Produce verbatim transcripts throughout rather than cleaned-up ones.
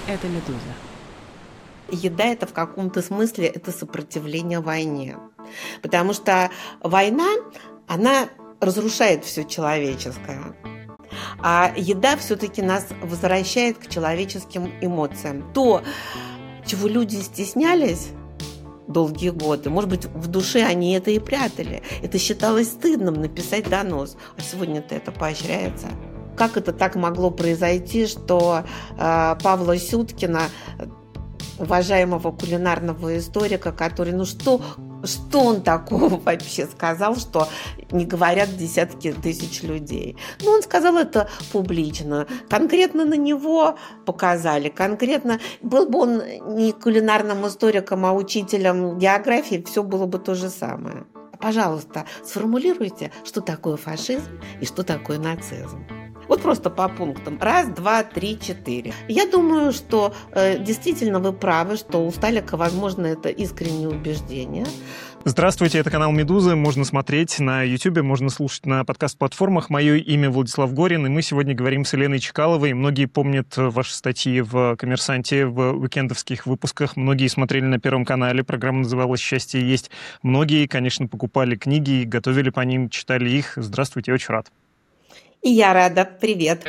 Это «Медуза». Еда – это в каком-то смысле это сопротивление войне. Потому что война, она разрушает все человеческое. А еда все-таки нас возвращает к человеческим эмоциям. То, чего люди стеснялись долгие годы, может быть, в душе они это и прятали. Это считалось стыдным написать донос. А сегодня-то это поощряется. Как это так могло произойти, что э, Павла Сюткина, уважаемого кулинарного историка, который, ну что, что он такого вообще сказал, что не говорят десятки тысяч людей. Ну, он сказал это публично. Конкретно на него показали. Конкретно, был бы он не кулинарным историком, а учителем географии, все было бы то же самое. Пожалуйста, сформулируйте, что такое фашизм и что такое нацизм. Вот просто по пунктам. Раз, два, три, четыре. Я думаю, что э, действительно вы правы, что у Сталика, возможно, это искреннее убеждение. Здравствуйте, это канал «Медуза». Можно смотреть на Ютубе, можно слушать на подкаст-платформах. Мое имя Владислав Горин, и мы сегодня говорим с Еленой Чкаловой. Многие помнят ваши статьи в «Коммерсанте» в уикендовских выпусках. Многие смотрели на Первом канале. Программа называлась «Счастье есть». Многие, конечно, покупали книги, готовили по ним, читали их. Здравствуйте, очень рад. И я рада. Привет.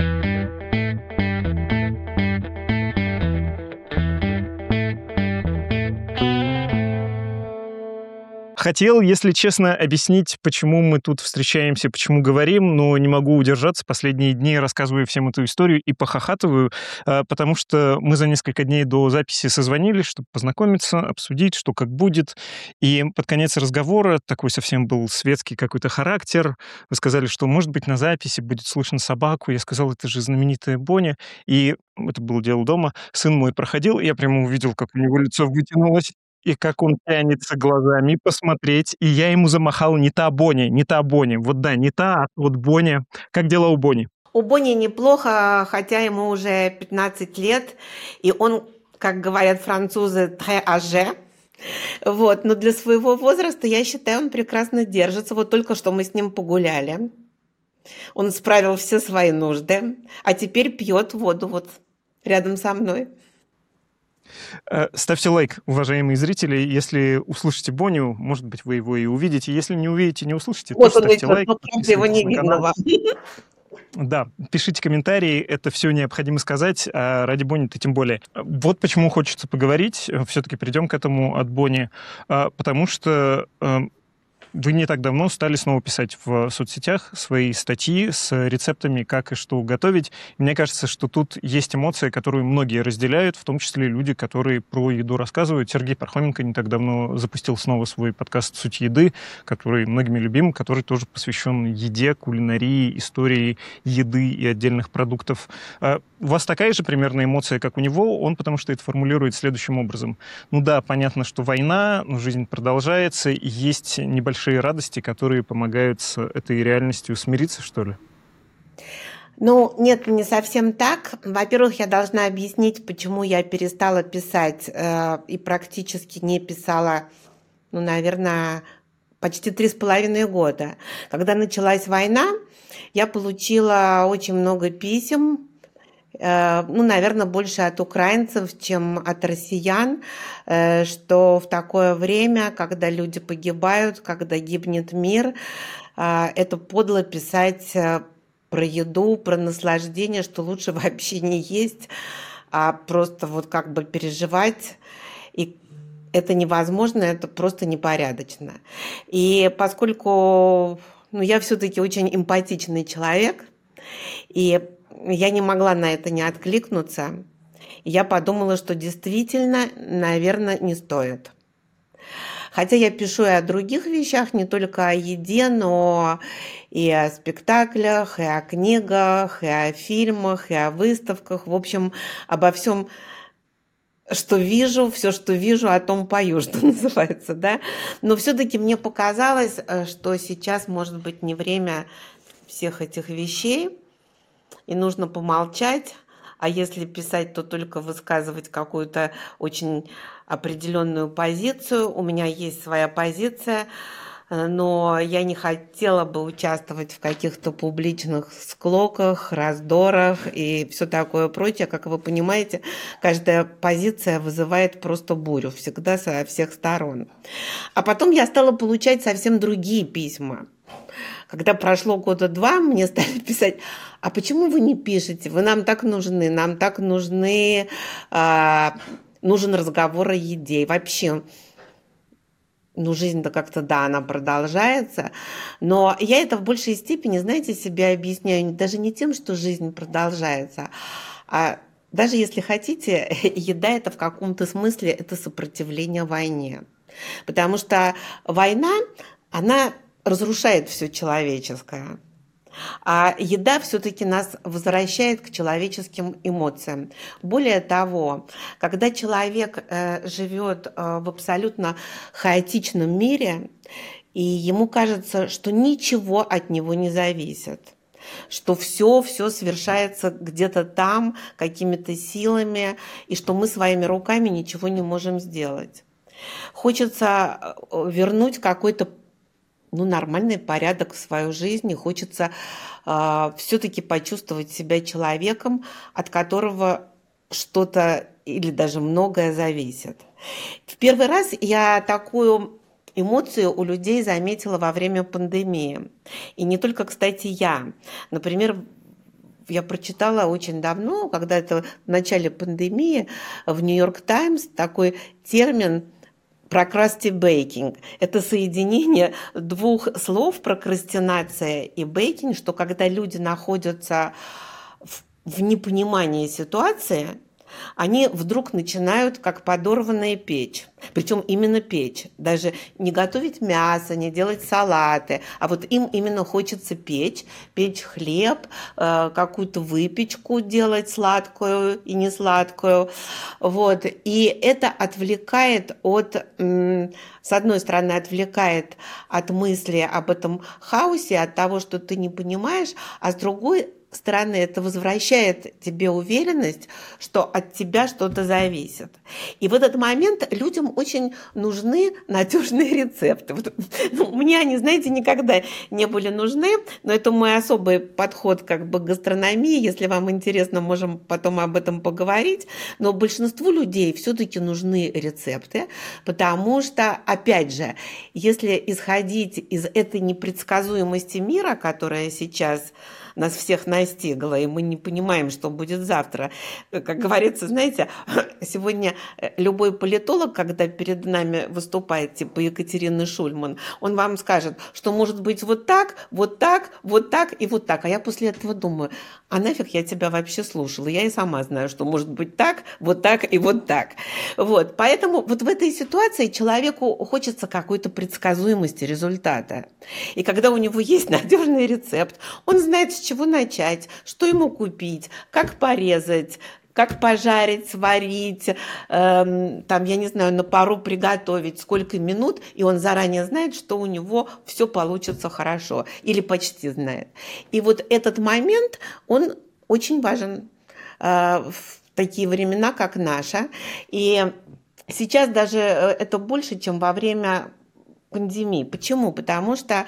Хотел, если честно, объяснить, почему мы тут встречаемся, почему говорим, но не могу удержаться. Последние дни рассказываю всем эту историю и похохатываю, потому что мы за несколько дней до записи созвонились, чтобы познакомиться, обсудить, что как будет. И под конец разговора, такой совсем был светский какой-то характер, вы сказали, что, может быть, на записи будет слышно собаку. Я сказал, это же знаменитая Боня. И это было дело дома. Сын мой проходил, и я прямо увидел, как у него лицо вытянулось. И как он тянется глазами посмотреть. И я ему замахал: не та Боня, не та Боня. Вот да, не та, а вот Боня. Как дела у Бони? У Бони неплохо, хотя ему уже пятнадцать лет. И он, как говорят французы, très âgé. Вот. Но для своего возраста, я считаю, он прекрасно держится. Вот только что мы с ним погуляли. Он справил все свои нужды. А теперь пьет воду вот рядом со мной. Ставьте лайк, уважаемые зрители. Если услышите Боню, может быть, вы его и увидите. Если не увидите, не услышите, вот то ставьте идет, лайк. Его не видно вам. Да, пишите комментарии, это все необходимо сказать, а ради Бони-то тем более. Вот почему хочется поговорить, все-таки придем к этому от Бони, потому что вы не так давно стали снова писать в соцсетях свои статьи с рецептами, как и что готовить. И мне кажется, что тут есть эмоция, которую многие разделяют, в том числе люди, которые про еду рассказывают. Сергей Пархоменко не так давно запустил снова свой подкаст «Суть еды», который многими любим, который тоже посвящен еде, кулинарии, истории еды и отдельных продуктов. У вас такая же примерно эмоция, как у него? Он потому что это формулирует следующим образом. Ну да, понятно, что война, но жизнь продолжается, и есть небольшие радости, которые помогают с этой реальностью смириться, что ли? Ну, нет, не совсем так. Во-первых, я должна объяснить, почему я перестала писать э, и практически не писала, ну, наверное, почти три с половиной года. Когда началась война, я получила очень много писем, ну, наверное, больше от украинцев, чем от россиян, что в такое время, когда люди погибают, когда гибнет мир, это подло писать про еду, про наслаждение, что лучше вообще не есть, а просто вот как бы переживать. И это невозможно, это просто непорядочно. И поскольку ну, я все-таки очень эмпатичный человек, и я не могла на это не откликнуться. Я подумала, что действительно, наверное, не стоит. Хотя я пишу и о других вещах, не только о еде, но и о спектаклях, и о книгах, и о фильмах, и о выставках. В общем, обо всем, что вижу, все, что вижу, о том пою, что называется, да. Но все-таки мне показалось, что сейчас, может быть, не время всех этих вещей, и нужно помолчать, а если писать, то только высказывать какую-то очень определенную позицию. У меня есть своя позиция, э, но я не хотела бы участвовать в каких-то публичных склоках, раздорах и все такое прочее. Как вы понимаете, каждая позиция вызывает просто бурю, всегда со всех сторон. А потом я стала получать совсем другие письма. Когда прошло года два, мне стали писать: а почему вы не пишете? Вы нам так нужны, нам так нужны, а, нужен разговор о еде. И вообще, ну, жизнь-то как-то, да, она продолжается, но я это в большей степени, знаете, себе объясняю даже не тем, что жизнь продолжается, а даже если хотите, еда это в каком-то смысле это сопротивление войне. Потому что война, она разрушает все человеческое. А еда все-таки нас возвращает к человеческим эмоциям. Более того, когда человек э, живет э, в абсолютно хаотичном мире, и ему кажется, что ничего от него не зависит, что все, все совершается где-то там, какими-то силами, и что мы своими руками ничего не можем сделать. Хочется э, вернуть какой-то ну, нормальный порядок в свою жизнь, и хочется э, все-таки почувствовать себя человеком, от которого что-то или даже многое зависит. В первый раз я такую эмоцию у людей заметила во время пандемии. И не только, кстати, я. Например, я прочитала очень давно, когда это в начале пандемии, в Нью-Йорк Таймс такой термин прокрастибейкинг. Это соединение двух слов прокрастинация и бейкинг, что когда люди находятся в, в непонимании ситуации, они вдруг начинают как подорванные печь. Причем именно печь. Даже не готовить мясо, не делать салаты, а вот им именно хочется печь, печь хлеб, какую-то выпечку делать сладкую и не сладкую. Вот. И это отвлекает от, с одной стороны, отвлекает от мысли об этом хаосе, от того, что ты не понимаешь, а с другой стороны, это возвращает тебе уверенность, что от тебя что-то зависит. И в этот момент людям очень нужны надежные рецепты. Вот, ну, мне они, знаете, никогда не были нужны, но это мой особый подход как бы к гастрономии. Если вам интересно, можем потом об этом поговорить. Но большинству людей все-таки нужны рецепты, потому что, опять же, если исходить из этой непредсказуемости мира, которая сейчас нас всех настигло, и мы не понимаем, что будет завтра. Как говорится, знаете, сегодня любой политолог, когда перед нами выступает, типа Екатерины Шульман, он вам скажет, что может быть вот так, вот так, вот так и вот так. А я после этого думаю, а нафиг я тебя вообще слушала? Я и сама знаю, что может быть так, вот так и вот так. Вот. Поэтому вот в этой ситуации человеку хочется какой-то предсказуемости результата. И когда у него есть надежный рецепт, он знает, с чего начать, что ему купить, как порезать, как пожарить, сварить, эм, там, я не знаю, на пару приготовить, сколько минут, и он заранее знает, что у него все получится хорошо, или почти знает. И вот этот момент, он очень важен э, в такие времена, как наши. И сейчас даже это больше, чем во время пандемии. Почему? Потому что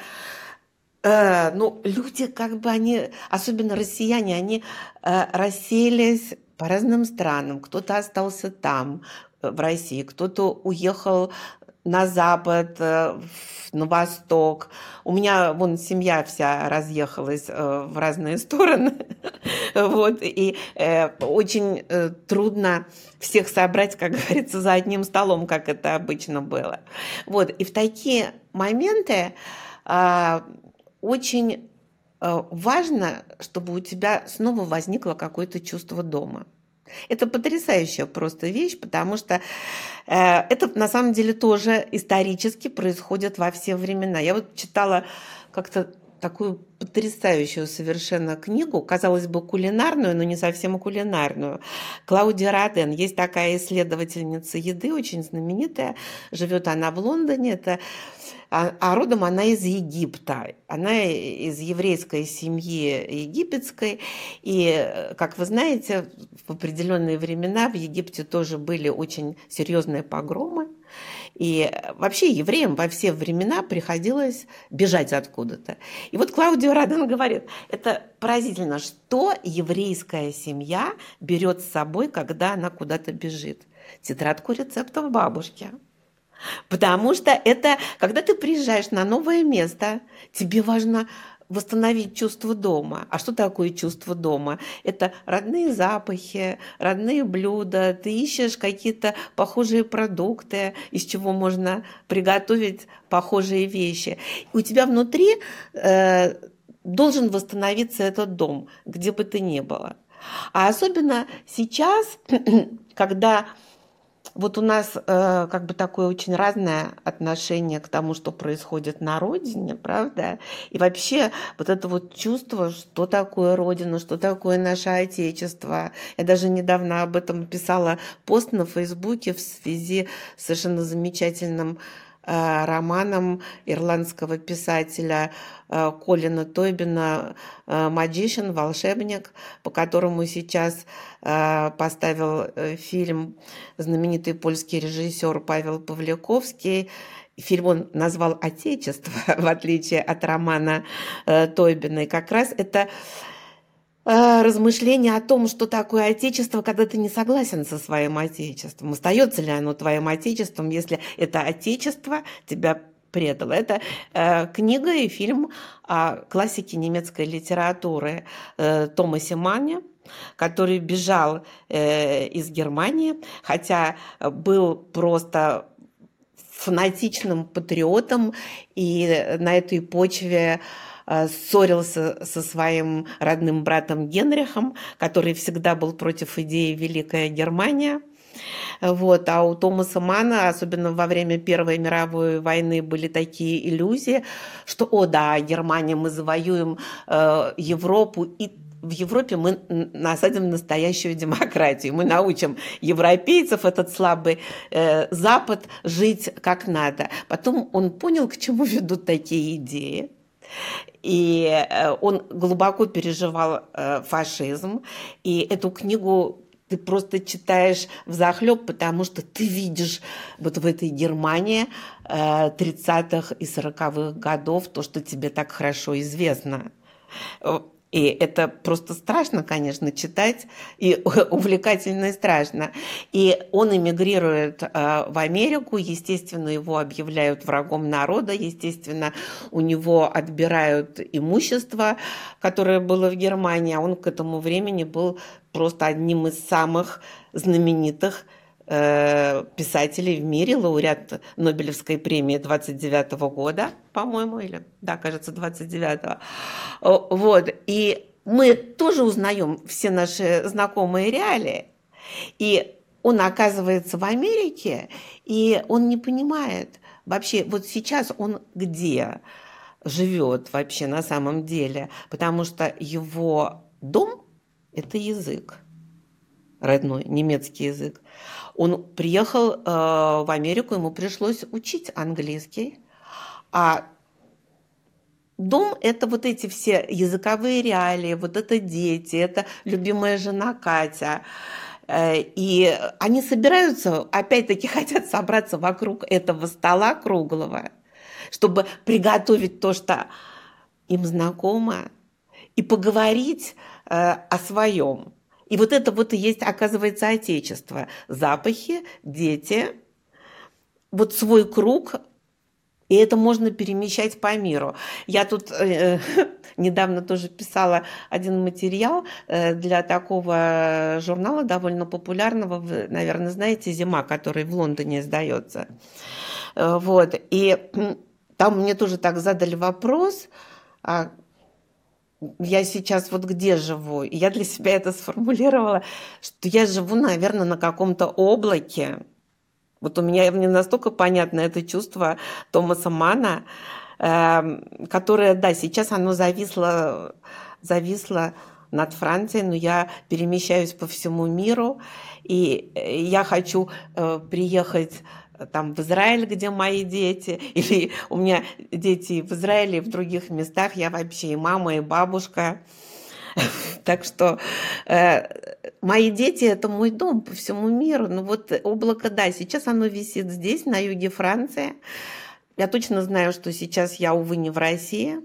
Э, ну, люди, как бы они, особенно россияне, они э, рассеялись по разным странам. Кто-то остался там, э, в России, кто-то уехал на запад, э, на восток. У меня вон семья вся разъехалась э, в разные стороны. Вот, и э, очень э, трудно всех собрать, как говорится, за одним столом, как это обычно было. Вот, и в такие моменты э, очень э, важно, чтобы у тебя снова возникло какое-то чувство дома. Это потрясающая просто вещь, потому что э, это на самом деле тоже исторически происходит во все времена. Я вот читала как-то такую потрясающую совершенно книгу, казалось бы, кулинарную, но не совсем кулинарную. Клаудия Роден. Есть такая исследовательница еды, очень знаменитая. Живет она в Лондоне. Это, а, а родом она из Египта. Она из еврейской семьи египетской. И, как вы знаете, в определенные времена в Египте тоже были очень серьезные погромы. И вообще евреям во все времена приходилось бежать откуда-то. И вот Клаудио Роден говорит, это поразительно, что еврейская семья берет с собой, когда она куда-то бежит. Тетрадку рецептов бабушки. Потому что это, когда ты приезжаешь на новое место, тебе важно восстановить чувство дома. А что такое чувство дома? Это родные запахи, родные блюда. Ты ищешь какие-то похожие продукты, из чего можно приготовить похожие вещи. И у тебя внутри э, должен восстановиться этот дом, где бы ты ни было. А особенно сейчас, когда вот у нас э, как бы такое очень разное отношение к тому, что происходит на родине, правда? И вообще вот это вот чувство, что такое родина, что такое наше отечество. Я даже недавно об этом писала пост на Фейсбуке в связи с совершенно замечательным э, романом ирландского писателя э, Колина Тойбина э, «Magician», «Волшебник», по которому сейчас э, поставил э, фильм знаменитый польский режиссер Павел Павликовский. Фильм он назвал «Отечество», в отличие от романа э, Тойбина. И как раз это э, размышление о том, что такое отечество, когда ты не согласен со своим отечеством. Остается ли оно твоим отечеством, если это отечество тебя предало. Это э, книга и фильм о классике немецкой литературы э, Томасе Манне, который бежал э, из Германии, хотя был просто фанатичным патриотом и на этой почве э, ссорился со своим родным братом Генрихом, который всегда был против идеи «Великая Германия». Вот. А у Томаса Манна, особенно во время Первой мировой войны, были такие иллюзии, что, о да, Германия, мы завоюем э, Европу, и в Европе мы насадим настоящую демократию. Мы научим европейцев, этот слабый э, Запад, жить как надо. Потом он понял, к чему ведут такие идеи. И э, он глубоко переживал э, фашизм. И эту книгу ты просто читаешь взахлеб, потому что ты видишь вот в этой Германии э, тридцатых и сороковых годов то, что тебе так хорошо известно. И это просто страшно, конечно, читать, и увлекательно и страшно. И он эмигрирует э, в Америку, естественно, его объявляют врагом народа, естественно, у него отбирают имущество, которое было в Германии, а он к этому времени был просто одним из самых знаменитых э, писателей в мире, лауреат Нобелевской премии двадцать девятого года, по-моему, или, да, кажется, двадцать девятого. Вот, и мы тоже узнаем все наши знакомые реалии, и он оказывается в Америке, и он не понимает вообще, вот сейчас он где живет вообще на самом деле, потому что его дом – это язык, родной немецкий язык. Он приехал э, в Америку, ему пришлось учить английский, а дом – это вот эти все языковые реалии, вот это дети, это любимая жена Катя. И они собираются, опять-таки хотят собраться вокруг этого стола круглого, чтобы приготовить то, что им знакомо, и поговорить э, о своем. И вот это вот и есть, оказывается, отечество. Запахи, дети, вот свой круг. И это можно перемещать по миру. Я тут э, недавно тоже писала один материал э, для такого журнала довольно популярного, вы, наверное, знаете, «Зима», который в Лондоне издается. Э, вот. И там мне тоже так задали вопрос, а я сейчас вот где живу? И я для себя это сформулировала, что я живу, наверное, на каком-то облаке. Вот у меня мне настолько понятно это чувство Томаса Манна, э, которое, да, сейчас оно зависло, зависло над Францией, но я перемещаюсь по всему миру, и я хочу э, приехать там в Израиль, где мои дети, или у меня дети в Израиле, и в других местах, я вообще и мама, и бабушка. Так что э, мои дети– это мой дом по всему миру. Ну вот облако, да, сейчас оно висит здесь, на юге Франции. Я точно знаю, что сейчас я, увы, не в России.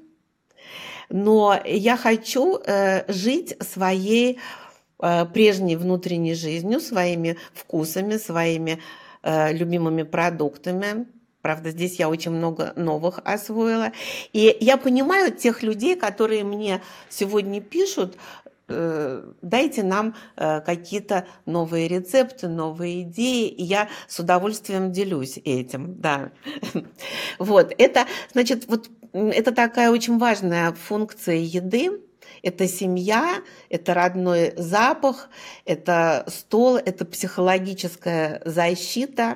Но я хочу э, жить своей э, прежней внутренней жизнью, своими вкусами, своими э, любимыми продуктами. Правда, здесь я очень много новых освоила. И я понимаю тех людей, которые мне сегодня пишут, э, дайте нам э, какие-то новые рецепты, новые идеи, и я с удовольствием делюсь этим, да. Вот, это, значит, вот это такая очень важная функция еды. Это семья, это родной запах, это стол, это психологическая защита.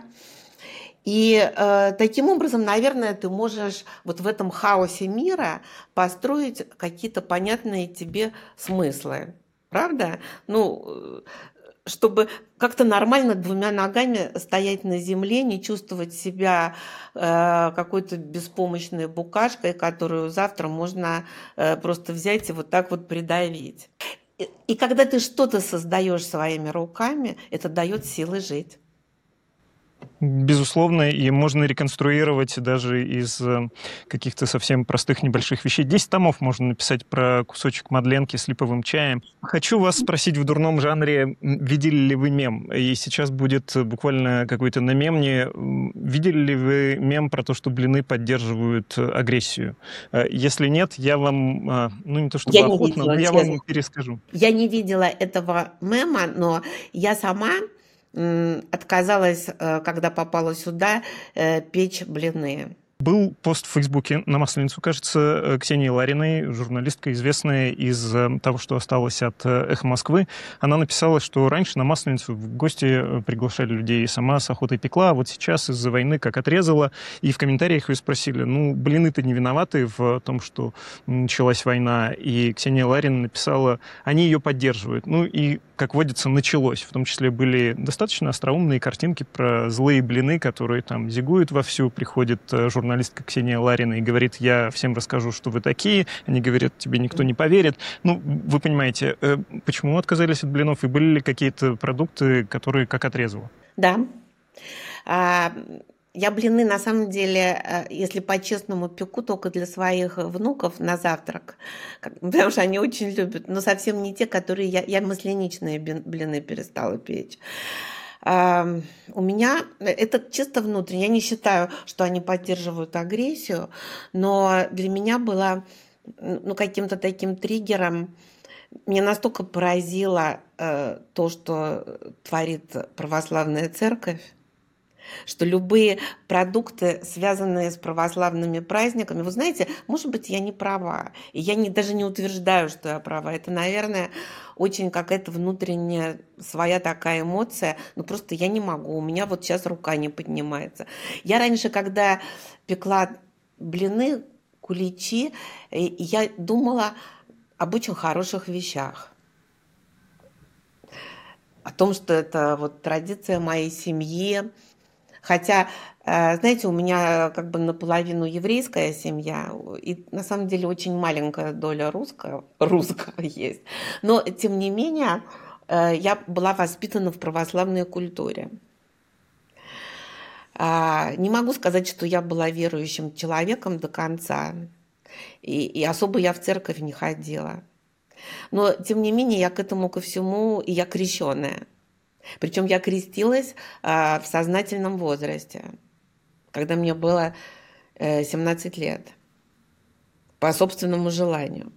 И э, таким образом, наверное, ты можешь вот в этом хаосе мира построить какие-то понятные тебе смыслы. Правда? Ну, э, чтобы как-то нормально двумя ногами стоять на земле, не чувствовать себя э, какой-то беспомощной букашкой, которую завтра можно э, просто взять и вот так вот придавить. И, и когда ты что-то создаешь своими руками, это дает силы жить. Безусловно, и можно реконструировать даже из э, каких-то совсем простых небольших вещей. Десять томов можно написать про кусочек мадленки с липовым чаем. Хочу вас спросить в дурном жанре, видели ли вы мем? И сейчас будет буквально какой-то на мемне. Видели ли вы мем про то, что блины поддерживают агрессию? Если нет, я вам, ну не то чтобы Я не охотно, видела, но я честно. вам перескажу. Я не видела этого мема, но я сама отказалась, когда попала сюда, печь блины. Был пост в Фейсбуке на Масленицу, кажется, Ксении Лариной, журналистка, известная из того, что осталось от «Эхо Москвы». Она написала, что раньше на Масленицу в гости приглашали людей, и сама с охотой пекла, а вот сейчас из-за войны как отрезала. И в комментариях ее спросили, ну, блины-то не виноваты в том, что началась война. И Ксения Ларина написала, они ее поддерживают. Ну и, как водится, началось. В том числе были достаточно остроумные картинки про злые блины, которые там зигуют вовсю, приходит журналист журналистка Ксения Ларина и говорит, я всем расскажу, что вы такие. Они говорят, тебе никто не поверит. Ну, вы понимаете, почему отказались от блинов? И были ли какие-то продукты, которые как отрезало? Да. Я блины, на самом деле, если по-честному, пеку только для своих внуков на завтрак, потому что они очень любят, но совсем не те, которые я, я масляничные блины перестала печь. У меня это чисто внутренне. Я не считаю, что они поддерживают агрессию, но для меня было ну, каким-то таким триггером. Меня настолько поразило э, то, что творит православная церковь, что любые продукты, связанные с православными праздниками, вы знаете, может быть, я не права, и я не, даже не утверждаю, что я права, это, наверное, очень какая-то внутренняя своя такая эмоция, но просто я не могу, у меня вот сейчас рука не поднимается. Я раньше, когда пекла блины, куличи, я думала об очень хороших вещах. О том, что это вот традиция моей семьи. Хотя, знаете, у меня как бы наполовину еврейская семья, и на самом деле очень маленькая доля русского, русского есть. Но, тем не менее, я была воспитана в православной культуре. Не могу сказать, что я была верующим человеком до конца, и, и особо я в церковь не ходила. Но, тем не менее, я к этому ко всему, и я крещеная. Причем я крестилась а, в сознательном возрасте, когда мне было э, семнадцать лет, по собственному желанию.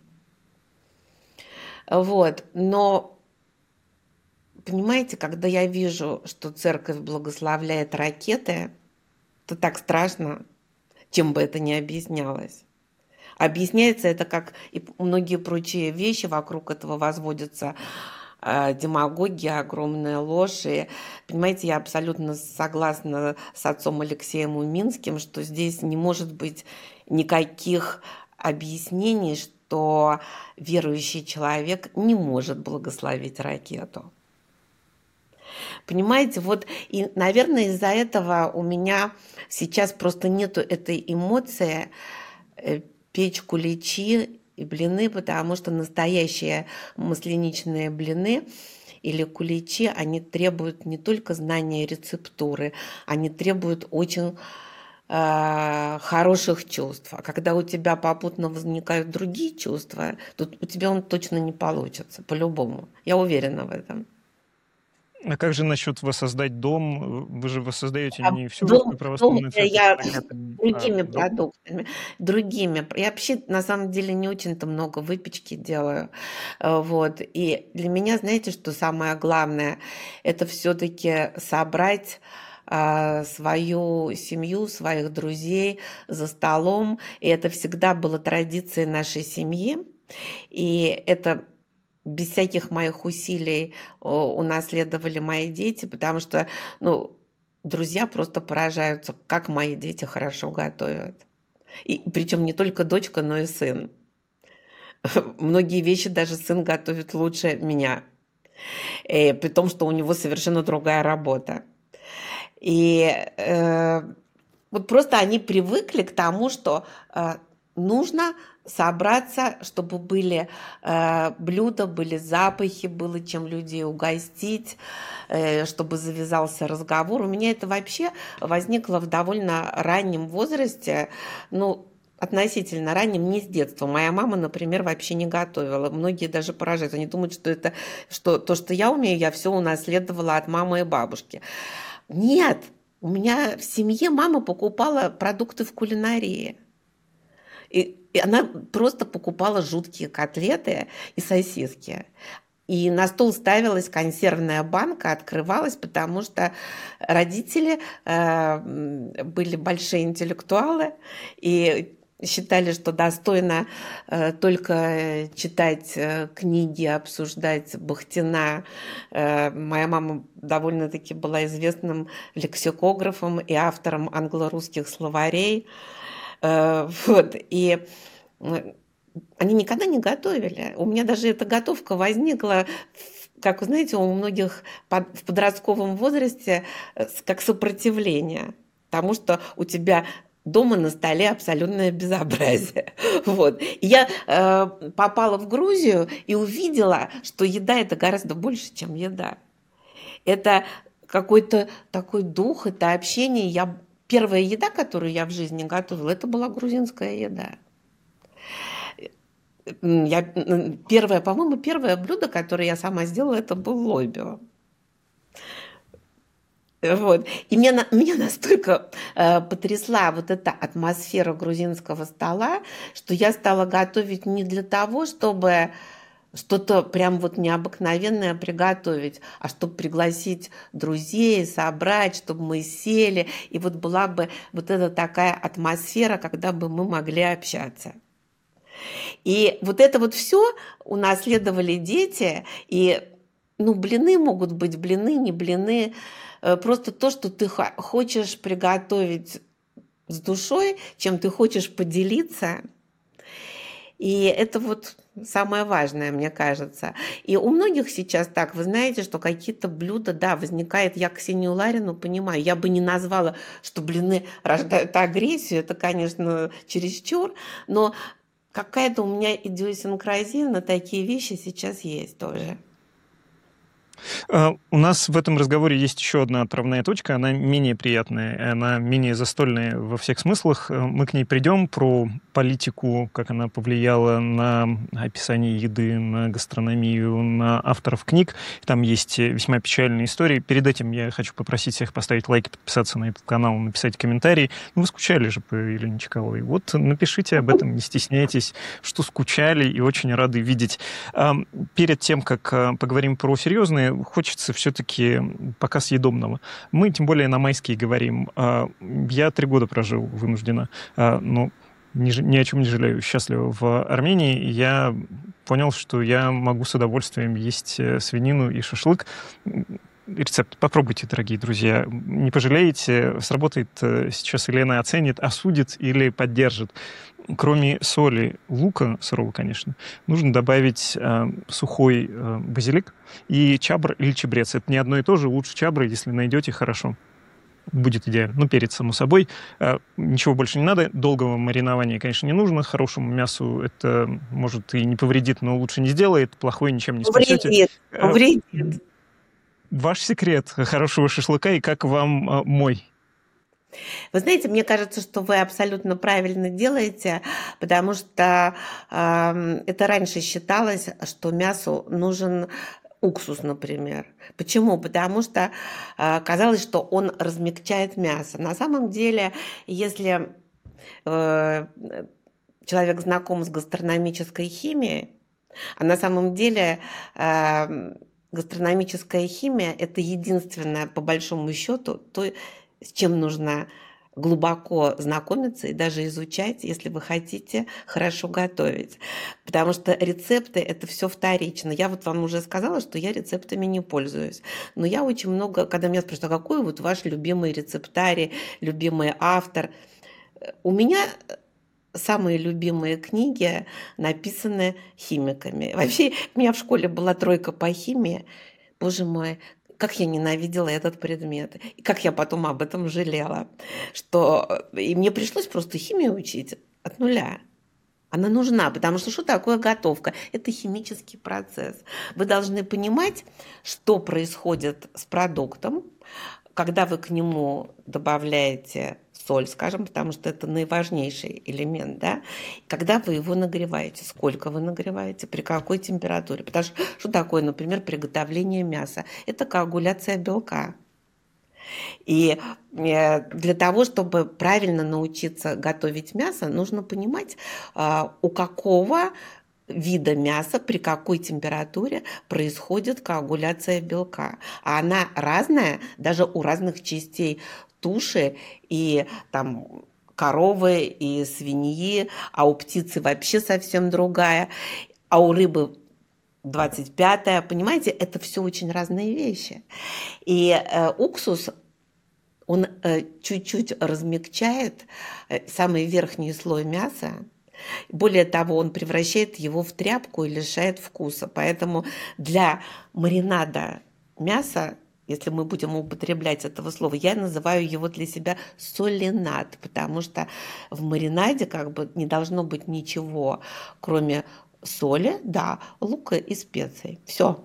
Вот. Но, понимаете, когда я вижу, что церковь благословляет ракеты, то так страшно, чем бы это ни объяснялось. Объясняется это, как и многие прочие вещи вокруг этого возводятся, демагогия, огромная ложь. И, понимаете, я абсолютно согласна с отцом Алексеем Уминским, что здесь не может быть никаких объяснений, что верующий человек не может благословить ракету. Понимаете, вот, и, наверное, из-за этого у меня сейчас просто нету этой эмоции печь куличи и блины, потому что настоящие масленичные блины или куличи, они требуют не только знания рецептуры, они требуют очень э, хороших чувств. А когда у тебя попутно возникают другие чувства, то у тебя он точно не получится, по-любому. Я уверена в этом. А как же насчет воссоздать дом? Вы же воссоздаете А не всю дом русскую дом православную это церковь я нагнетами, а другими дом? продуктами, другими. Я вообще, на самом деле, не очень-то много выпечки делаю. Э, вот. И для меня, знаете, что самое главное? Это все-таки собрать а, свою семью, своих друзей за столом. И это всегда было традицией нашей семьи. И это без всяких моих усилий о, унаследовали мои дети, потому что, ну, друзья просто поражаются, как мои дети хорошо готовят. И причем не только дочка, но и сын. Многие вещи даже сын готовит лучше меня, э, при том, что у него совершенно другая работа. И э, вот просто они привыкли к тому, что э, нужно собраться, чтобы были э, блюда, были запахи, было чем людей угостить, э, чтобы завязался разговор. У меня это вообще возникло в довольно раннем возрасте, ну, относительно раннем, не с детства. Моя мама, например, вообще не готовила. Многие даже поражаются. Они думают, что это, что то, что я умею, я все унаследовала от мамы и бабушки. Нет, у меня в семье мама покупала продукты в кулинарии. И, и она просто покупала жуткие котлеты и сосиски. И на стол ставилась консервная банка, открывалась, потому что родители э, были большие интеллектуалы и считали, что достойно э, только читать э, книги, обсуждать Бахтина. Э, моя мама довольно-таки была известным лексикографом и автором англо-русских словарей. Э, вот, и э, они никогда не готовили. У меня даже эта готовка возникла, как вы знаете, у многих под, в подростковом возрасте как сопротивление. Потому что у тебя дома на столе абсолютное безобразие. Вот. И я э, попала в Грузию и увидела, что еда – это гораздо больше, чем еда. Это какой-то такой дух, это общение. Я... Первая еда, которую я в жизни готовила, это была грузинская еда. Я, первое, по-моему, первое блюдо, которое я сама сделала, это был лобио. Вот. И меня, меня настолько э, потрясла вот эта атмосфера грузинского стола, что я стала готовить не для того, чтобы что-то прям вот необыкновенное приготовить, а чтобы пригласить друзей, собрать, чтобы мы сели, и вот была бы вот эта такая атмосфера, когда бы мы могли общаться. И вот это вот все унаследовали дети, и ну, блины могут быть, блины, не блины, просто то, что ты хочешь приготовить с душой, чем ты хочешь поделиться. И это вот самое важное, мне кажется. И у многих сейчас так, вы знаете, что какие-то блюда, да, возникает, я Ксению Ларину понимаю, я бы не назвала, что блины рождают агрессию, это, конечно, чересчур, но какая-то у меня идиосинкразия на такие вещи сейчас есть тоже. У нас в этом разговоре есть еще одна отправная точка, она менее приятная, она менее застольная во всех смыслах. Мы к ней придем, про политику, как она повлияла на описание еды, на гастрономию, на авторов книг. Там есть весьма печальные истории. Перед этим я хочу попросить всех поставить лайк, подписаться на этот канал, написать комментарий. Ну, вы скучали же по Елене Чкаловой. Вот напишите об этом, не стесняйтесь, что скучали и очень рады видеть. Перед тем, как поговорим про серьезные, хочется все-таки пока съедобного. Мы, тем более, на майские говорим. Я три года прожил вынужденно, но ни, ни о чем не жалею. Счастлив в Армении. Я понял, что я могу с удовольствием есть свинину и шашлык. Рецепт попробуйте, дорогие друзья. Не пожалеете. Сработает сейчас. Елена оценит, осудит или поддержит. Кроме соли, лука сырого, конечно, нужно добавить э, сухой э, базилик и чабр или чабрец. Это не одно и то же. Лучше чабры, если найдете, хорошо. будет идеально. Ну, перец, само собой. Ничего больше не надо. Долгого маринования, конечно, не нужно. Хорошему мясу это, может, и не повредит, но лучше не сделает. Плохое ничем не спасете. Повредит, повредит. Ваш секрет хорошего шашлыка и как вам мой? Вы знаете, мне кажется, что вы абсолютно правильно делаете, потому что э, это раньше считалось, что мясу нужен уксус, например. Почему? Потому что э, казалось, что он размягчает мясо. На самом деле, если э, человек знаком с гастрономической химией, а на самом деле э, гастрономическая химия – это единственное, по большому счету, то, с чем нужно глубоко знакомиться и даже изучать, если вы хотите хорошо готовить. Потому что рецепты – это все вторично. Я вот вам уже сказала, что я рецептами не пользуюсь. Но я очень много, когда меня спрашивают, а какой вот ваш любимый рецептарий, любимый автор? У меня самые любимые книги написаны химиками. Вообще, у меня в школе была тройка по химии. Боже мой, как я ненавидела этот предмет, и как я потом об этом жалела, что и мне пришлось просто химию учить от нуля. Она нужна, потому что что такое готовка? Это химический процесс. Вы должны понимать, что происходит с продуктом, когда вы к нему добавляете соль, скажем, потому что это наиважнейший элемент, да, когда вы его нагреваете, сколько вы нагреваете, при какой температуре. Потому что что такое, например, приготовление мяса? Это коагуляция белка. И для того, чтобы правильно научиться готовить мясо, нужно понимать, у какого вида мяса, при какой температуре происходит коагуляция белка. А она разная даже у разных частей туши и там коровы, и свиньи, а у птицы вообще совсем другая, а у рыбы двадцать пятая, понимаете, это все очень разные вещи. И э, уксус, он э, чуть-чуть размягчает э, самый верхний слой мяса. Более того, он превращает его в тряпку и лишает вкуса. Поэтому для маринада мяса, если мы будем употреблять этого слова, я называю его для себя солинад, потому что в маринаде как бы не должно быть ничего, кроме соли, да, лука и специй. Все.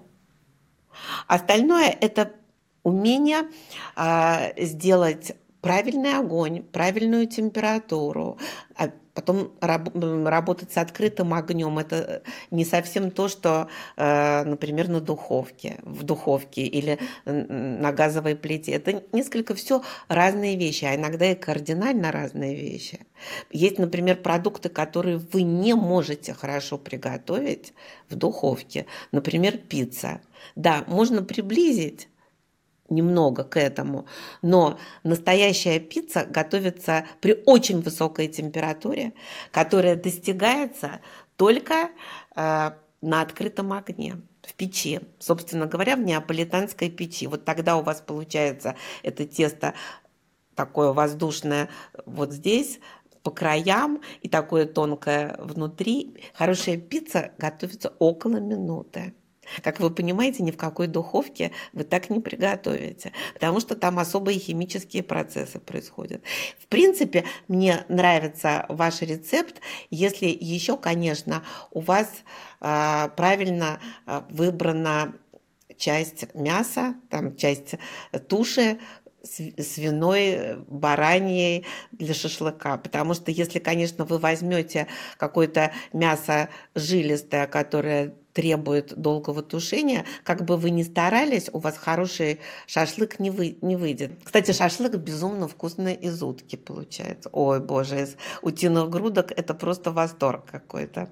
Остальное – это умение э, сделать правильный огонь, правильную температуру, а потом раб- работать с открытым огнем. Это не совсем то, что, э, например, на духовке, в духовке или на газовой плите. Это несколько все разные вещи, а иногда и кардинально разные вещи. Есть, например, продукты, которые вы не можете хорошо приготовить в духовке. Например, пицца. Да, можно приблизить немного к этому, но настоящая пицца готовится при очень высокой температуре, которая достигается только э, на открытом огне, в печи, собственно говоря, в неаполитанской печи. Вот тогда у вас получается это тесто такое воздушное вот здесь, по краям, и такое тонкое внутри. Хорошая пицца готовится около минуты. Как вы понимаете, ни в какой духовке вы так не приготовите, потому что там особые химические процессы происходят. В принципе, мне нравится ваш рецепт, если еще, конечно, у вас э, правильно э, выбрана часть мяса, там часть туши, свиной, бараньей для шашлыка. Потому что если, конечно, вы возьмете какое-то мясо жилистое, которое требует долгого тушения, как бы вы ни старались, у вас хороший шашлык не, вы, не выйдет. Кстати, шашлык безумно вкусный из утки получается. Ой, боже, из утиных грудок это просто восторг какой-то.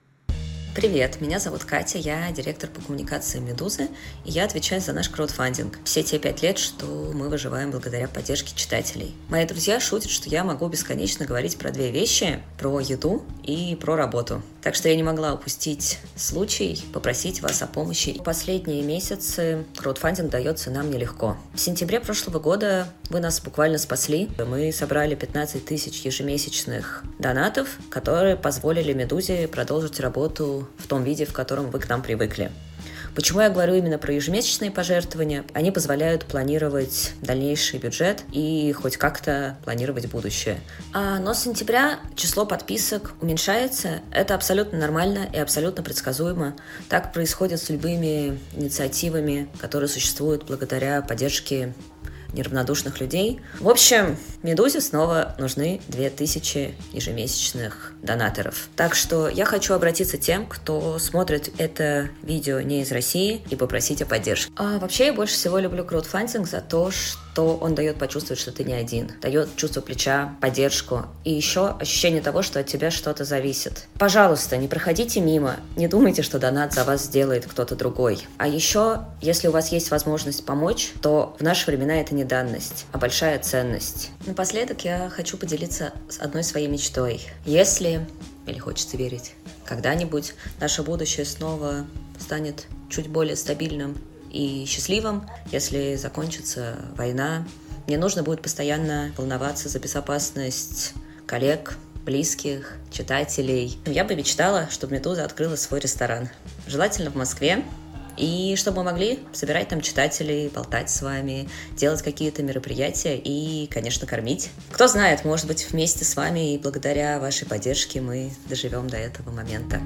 Привет, меня зовут Катя, я директор по коммуникации «Медузы», и я отвечаю за наш краудфандинг. Все те пять лет, что мы выживаем благодаря поддержке читателей. Мои друзья шутят, что я могу бесконечно говорить про две вещи – про еду и про работу. Так что я не могла упустить случай попросить вас о помощи. Последние месяцы краудфандинг дается нам нелегко. В сентябре прошлого года вы нас буквально спасли. Мы собрали пятнадцать тысяч ежемесячных донатов, которые позволили «Медузе» продолжить работу в том виде, в котором вы к нам привыкли. Почему я говорю именно про ежемесячные пожертвования? Они позволяют планировать дальнейший бюджет и хоть как-то планировать будущее. А, но с сентября число подписок уменьшается. Это абсолютно нормально и абсолютно предсказуемо. Так происходит с любыми инициативами, которые существуют благодаря поддержке неравнодушных людей. В общем, «Медузе» снова нужны две тысячи ежемесячных донаторов. Так что я хочу обратиться к тем, кто смотрит это видео не из России, и попросить о поддержке. А вообще, я больше всего люблю краудфандинг за то, что он дает почувствовать, что ты не один. Дает чувство плеча, поддержку и еще ощущение того, что от тебя что-то зависит. Пожалуйста, не проходите мимо. Не думайте, что донат за вас сделает кто-то другой. А еще, если у вас есть возможность помочь, то в наши времена это не данность, а большая ценность. Напоследок я хочу поделиться с одной своей мечтой. Если, или хочется верить, когда-нибудь наше будущее снова станет чуть более стабильным и счастливым, если закончится война, мне нужно будет постоянно волноваться за безопасность коллег, близких, читателей. Я бы мечтала, чтобы «Медуза» открыла свой ресторан. Желательно в Москве. И чтобы мы могли собирать там читателей, болтать с вами, делать какие-то мероприятия и, конечно, кормить. Кто знает, может быть, вместе с вами и благодаря вашей поддержке мы доживем до этого момента.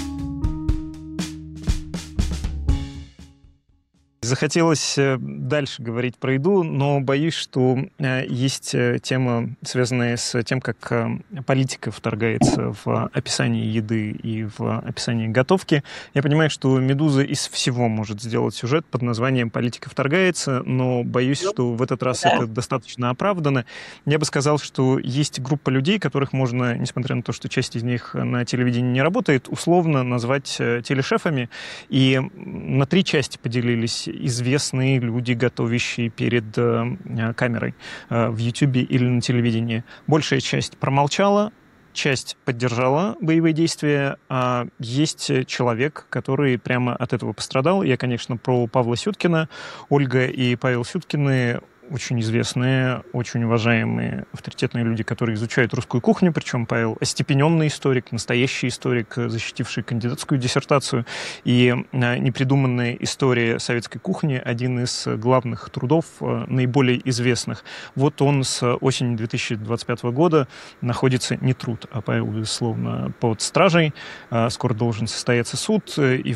Захотелось дальше говорить про еду, но боюсь, что есть тема, связанная с тем, как политика вторгается в описание еды и в описание готовки. Я понимаю, что «Медуза» из всего может сделать сюжет под названием «Политика вторгается», но боюсь, что в этот раз это достаточно оправдано. Я бы сказал, что есть группа людей, которых можно, несмотря на то, что часть из них на телевидении не работает, условно назвать телешефами. И на три части поделились известные люди, готовящие перед э, камерой э, в Ютубе или на телевидении. Большая часть промолчала, часть поддержала боевые действия, а есть человек, который прямо от этого пострадал. Я, конечно, про Павла Сюткина. Ольга и Павел Сюткины очень известные, очень уважаемые, авторитетные люди, которые изучают русскую кухню, причем Павел остепененный историк, настоящий историк, защитивший кандидатскую диссертацию, и непридуманная история советской кухни — один из главных трудов, наиболее известных. Вот он с осени две тысячи двадцать пятого года находится, не труд, а Павел, безусловно, под стражей. Скоро должен состояться суд.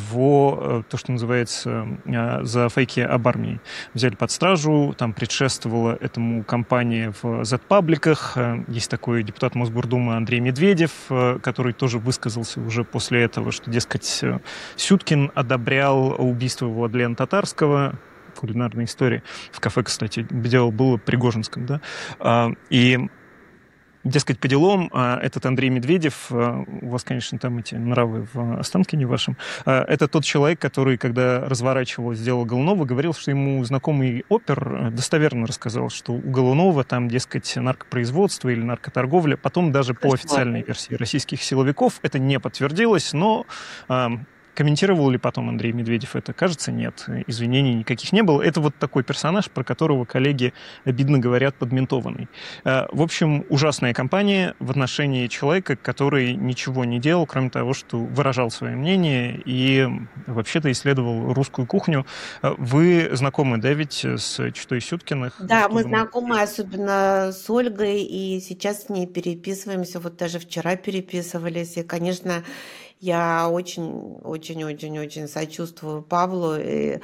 Его, то, что называется, за фейки об армии взяли под стражу, там предшествовало Предшествовала этому кампания в зет-пабликах. Есть такой депутат Мосгордумы Андрей Медведев, который тоже высказался уже после этого, что, дескать, Сюткин одобрял убийство Владлена Татарского. Кулинарная история. В кафе, кстати, дело было в Пригожинском, да. И дескать, по делам, этот Андрей Медведев, у вас, конечно, там эти нравы в Останкине вашем, это тот человек, который, когда разворачивал, сделал Голунова, говорил, что ему знакомый опер достоверно рассказал, что у Голунова там, дескать, наркопроизводство или наркоторговля. Потом даже по официальной версии российских силовиков это не подтвердилось, но... Комментировал ли потом Андрей Медведев это? Кажется, нет. Извинений никаких не было. Это вот такой персонаж, про которого коллеги обидно говорят подментованный. В общем, ужасная кампания в отношении человека, который ничего не делал, кроме того, что выражал свое мнение и вообще-то исследовал русскую кухню. Вы знакомы, да, ведь с читой Сюткиных? Да, мы знакомы, особенно с Ольгой, и сейчас с ней переписываемся. Вот даже вчера переписывались. И, конечно, я очень-очень-очень-очень сочувствую Павлу и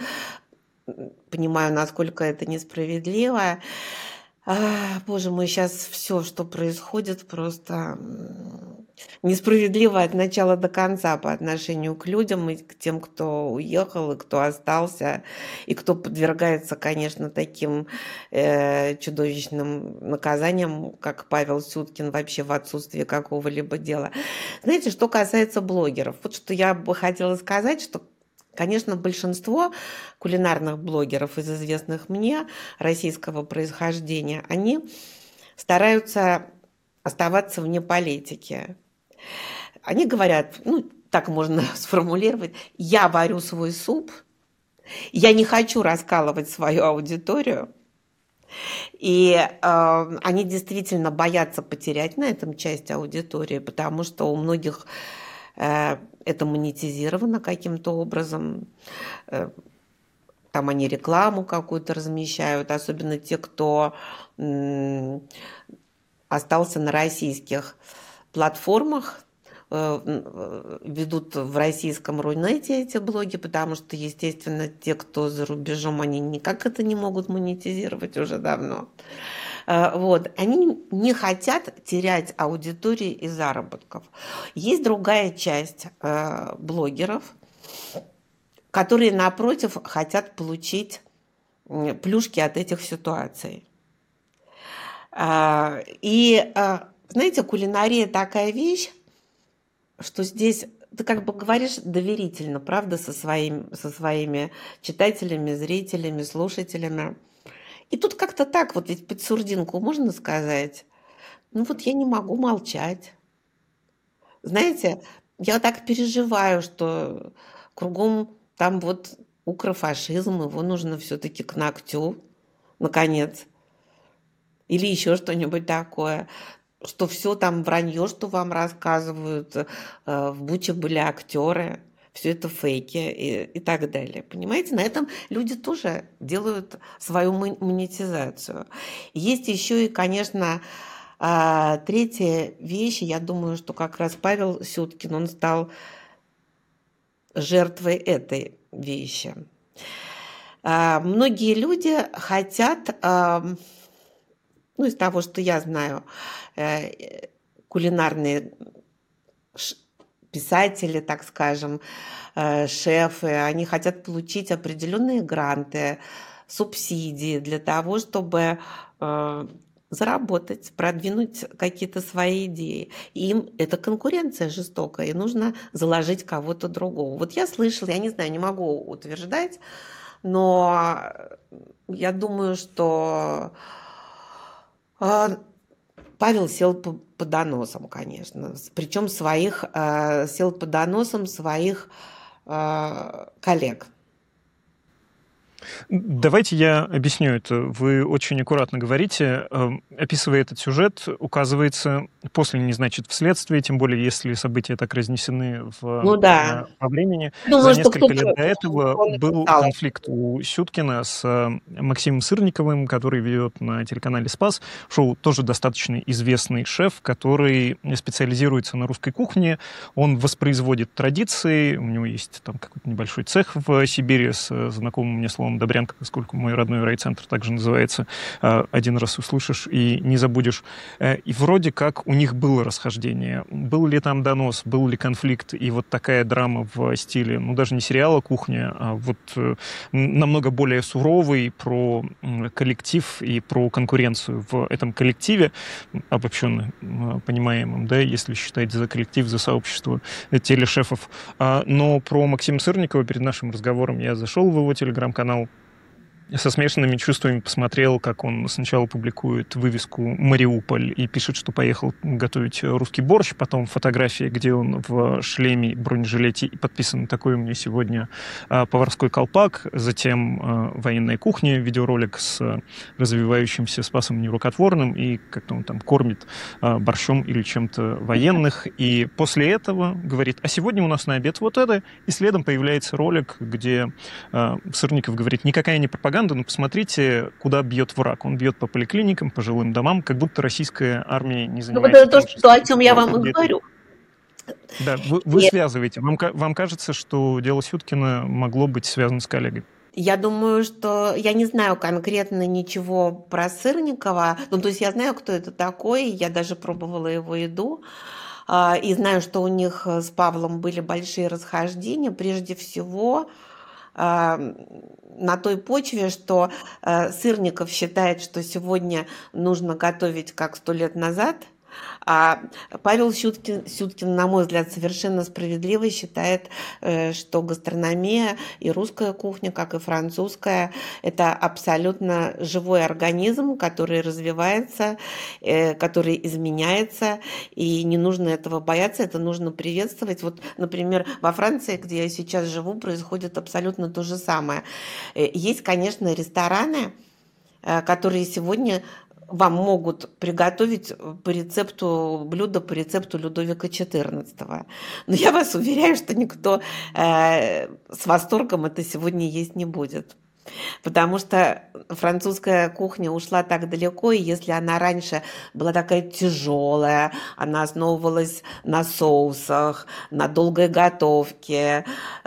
понимаю, насколько это несправедливо. А, боже мой, сейчас все, что происходит, просто несправедливо от начала до конца по отношению к людям и к тем, кто уехал, и кто остался, и кто подвергается, конечно, таким э, чудовищным наказаниям, как Павел Сюткин, вообще в отсутствии какого-либо дела. Знаете, что касается блогеров, вот что я бы хотела сказать, что, конечно, большинство кулинарных блогеров из известных мне российского происхождения, они стараются оставаться вне политики. Они говорят, ну, так можно сформулировать, я варю свой суп, я не хочу раскалывать свою аудиторию, и э, они действительно боятся потерять на этом часть аудитории, потому что у многих Это монетизировано каким-то образом. Там они рекламу какую-то размещают, особенно те, кто остался на российских платформах, ведут в российском Рунете эти блоги, потому что, естественно, те, кто за рубежом, они никак это не могут монетизировать уже давно. Вот. Они не хотят терять аудитории и заработков. Есть другая часть блогеров, которые, напротив, хотят получить плюшки от этих ситуаций. И, знаете, кулинария такая вещь, что здесь ты как бы говоришь доверительно, правда, со, своим, со своими читателями, зрителями, слушателями. И тут как-то так, вот ведь под сурдинку можно сказать, ну вот я не могу молчать. Знаете, я так переживаю, что кругом там вот укрофашизм, его нужно все-таки к ногтю, наконец. Или еще что-нибудь такое. Что все там вранье, что вам рассказывают, в Буче были актеры, все это фейки и, и так далее. Понимаете, на этом люди тоже делают свою монетизацию. Есть еще и, конечно, третья вещь. Я думаю, что как раз Павел Сюткин, он стал жертвой этой вещи. Многие люди хотят... Ну, из того, что я знаю, кулинарные писатели, так скажем, шефы, они хотят получить определенные гранты, субсидии для того, чтобы заработать, продвинуть какие-то свои идеи. И им это конкуренция жестокая, и нужно заложить кого-то другого. Вот я слышала, я не знаю, не могу утверждать, но я думаю, что Павел сел по, по доносам, конечно, причем своих, э, сел по доносам своих э, коллег. Давайте я объясню это. Вы очень аккуратно говорите. Описывая этот сюжет, указывается после, не значит вследствие, тем более, если события так разнесены в, ну, да. по времени. Думаю, За несколько лет до этого был конфликт у Сюткина с Максимом Сырниковым, который ведет на телеканале «Спас» шоу, тоже достаточно известный шеф, который специализируется на русской кухне. Он воспроизводит традиции, у него есть там какой-то небольшой цех в Сибири с знакомым мне словом Добрянка, поскольку мой родной райцентр также называется. Один раз услышишь и не забудешь. И вроде как у них было расхождение. Был ли там донос, был ли конфликт, и вот такая драма в стиле, ну, даже не сериала «Кухня», а вот намного более суровый про коллектив и про конкуренцию в этом коллективе, обобщенно понимаемом, да, если считать за коллектив, за сообщество телешефов. Но про Максима Сырникова перед нашим разговором я зашел в его телеграм-канал, со смешанными чувствами посмотрел, как он сначала публикует вывеску «Мариуполь» и пишет, что поехал готовить русский борщ, потом фотографии, где он в шлеме, бронежилете, и подписан «Такой у меня сегодня поварской колпак», затем «Военная кухня», видеоролик с развивающимся Спасом Нерукотворным, и как-то он там кормит борщом или чем-то военных, и после этого говорит: а сегодня у нас на обед вот это, и следом появляется ролик, где Сырников говорит: никакая не пропаганда, но посмотрите, куда бьет враг. Он бьет по поликлиникам, по жилым домам, как будто российская армия не занимается... Ну, вот это то, что, о чем я вам и говорю. Да, вы, вы связываете. Вам, вам кажется, что дело Сюткина могло быть связано с коллегой? Я думаю, что я не знаю конкретно ничего про Сырникова. Ну, то есть я знаю, кто это такой, я даже пробовала его еду. И знаю, что у них с Павлом были большие расхождения. Прежде всего... на той почве, что Сырников считает, что сегодня нужно готовить как сто лет назад, а Павел Сюткин, Сюткин, на мой взгляд, совершенно справедливо считает, что гастрономия и русская кухня, как и французская, это абсолютно живой организм, который развивается, который изменяется, и не нужно этого бояться, это нужно приветствовать. Вот, например, во Франции, где я сейчас живу, происходит абсолютно то же самое. Есть, конечно, рестораны, которые сегодня вам могут приготовить по рецепту блюдо по рецепту Людовика четырнадцатого. Но я вас уверяю, что никто э, с восторгом это сегодня есть не будет. Потому что французская кухня ушла так далеко, и если она раньше была такая тяжелая, она основывалась на соусах, на долгой готовке.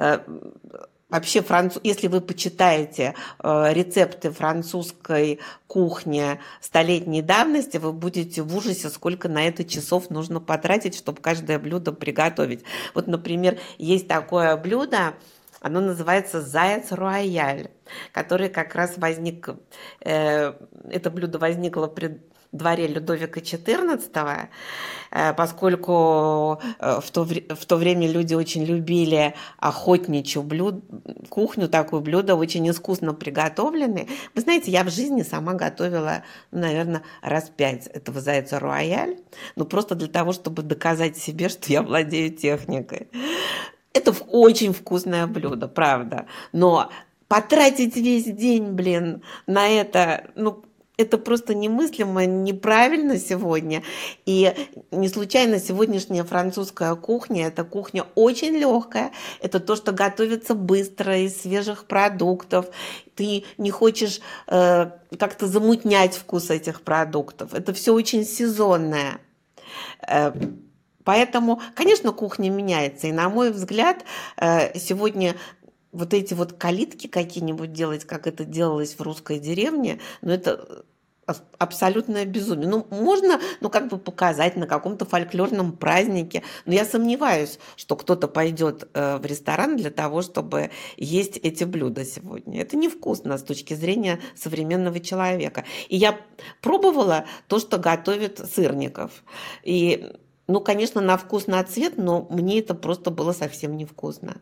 Вообще, француз... если вы почитаете э, рецепты французской кухни столетней давности, вы будете в ужасе, сколько на это часов нужно потратить, чтобы каждое блюдо приготовить. Вот, например, есть такое блюдо, оно называется «Заяц рояль», который как раз возник, э, это блюдо возникло при дворе Людовика четырнадцатого, э, поскольку э, в, то, в то время люди очень любили охотничью блюд, кухню, такое блюдо, очень искусно приготовленное. Вы знаете, я в жизни сама готовила, ну, наверное, раз пять этого «Зайца рояль», ну, просто для того, чтобы доказать себе, что я владею техникой. Это очень вкусное блюдо, правда. Но потратить весь день, блин, на это, ну, это просто немыслимо, неправильно сегодня. И не случайно сегодняшняя французская кухня – это кухня очень легкая. Это то, что готовится быстро, из свежих продуктов. Ты не хочешь э, как-то замутнять вкус этих продуктов. Это все очень сезонное. Э, Поэтому, конечно, кухня меняется. И, на мой взгляд, сегодня вот эти вот калитки какие-нибудь делать, как это делалось в русской деревне, ну, это абсолютное безумие. Ну, можно, ну, как бы показать на каком-то фольклорном празднике, но я сомневаюсь, что кто-то пойдет в ресторан для того, чтобы есть эти блюда сегодня. Это невкусно с точки зрения современного человека. И я пробовала то, что готовит Сырников. И ну, конечно, на вкус, на цвет, но мне это просто было совсем невкусно.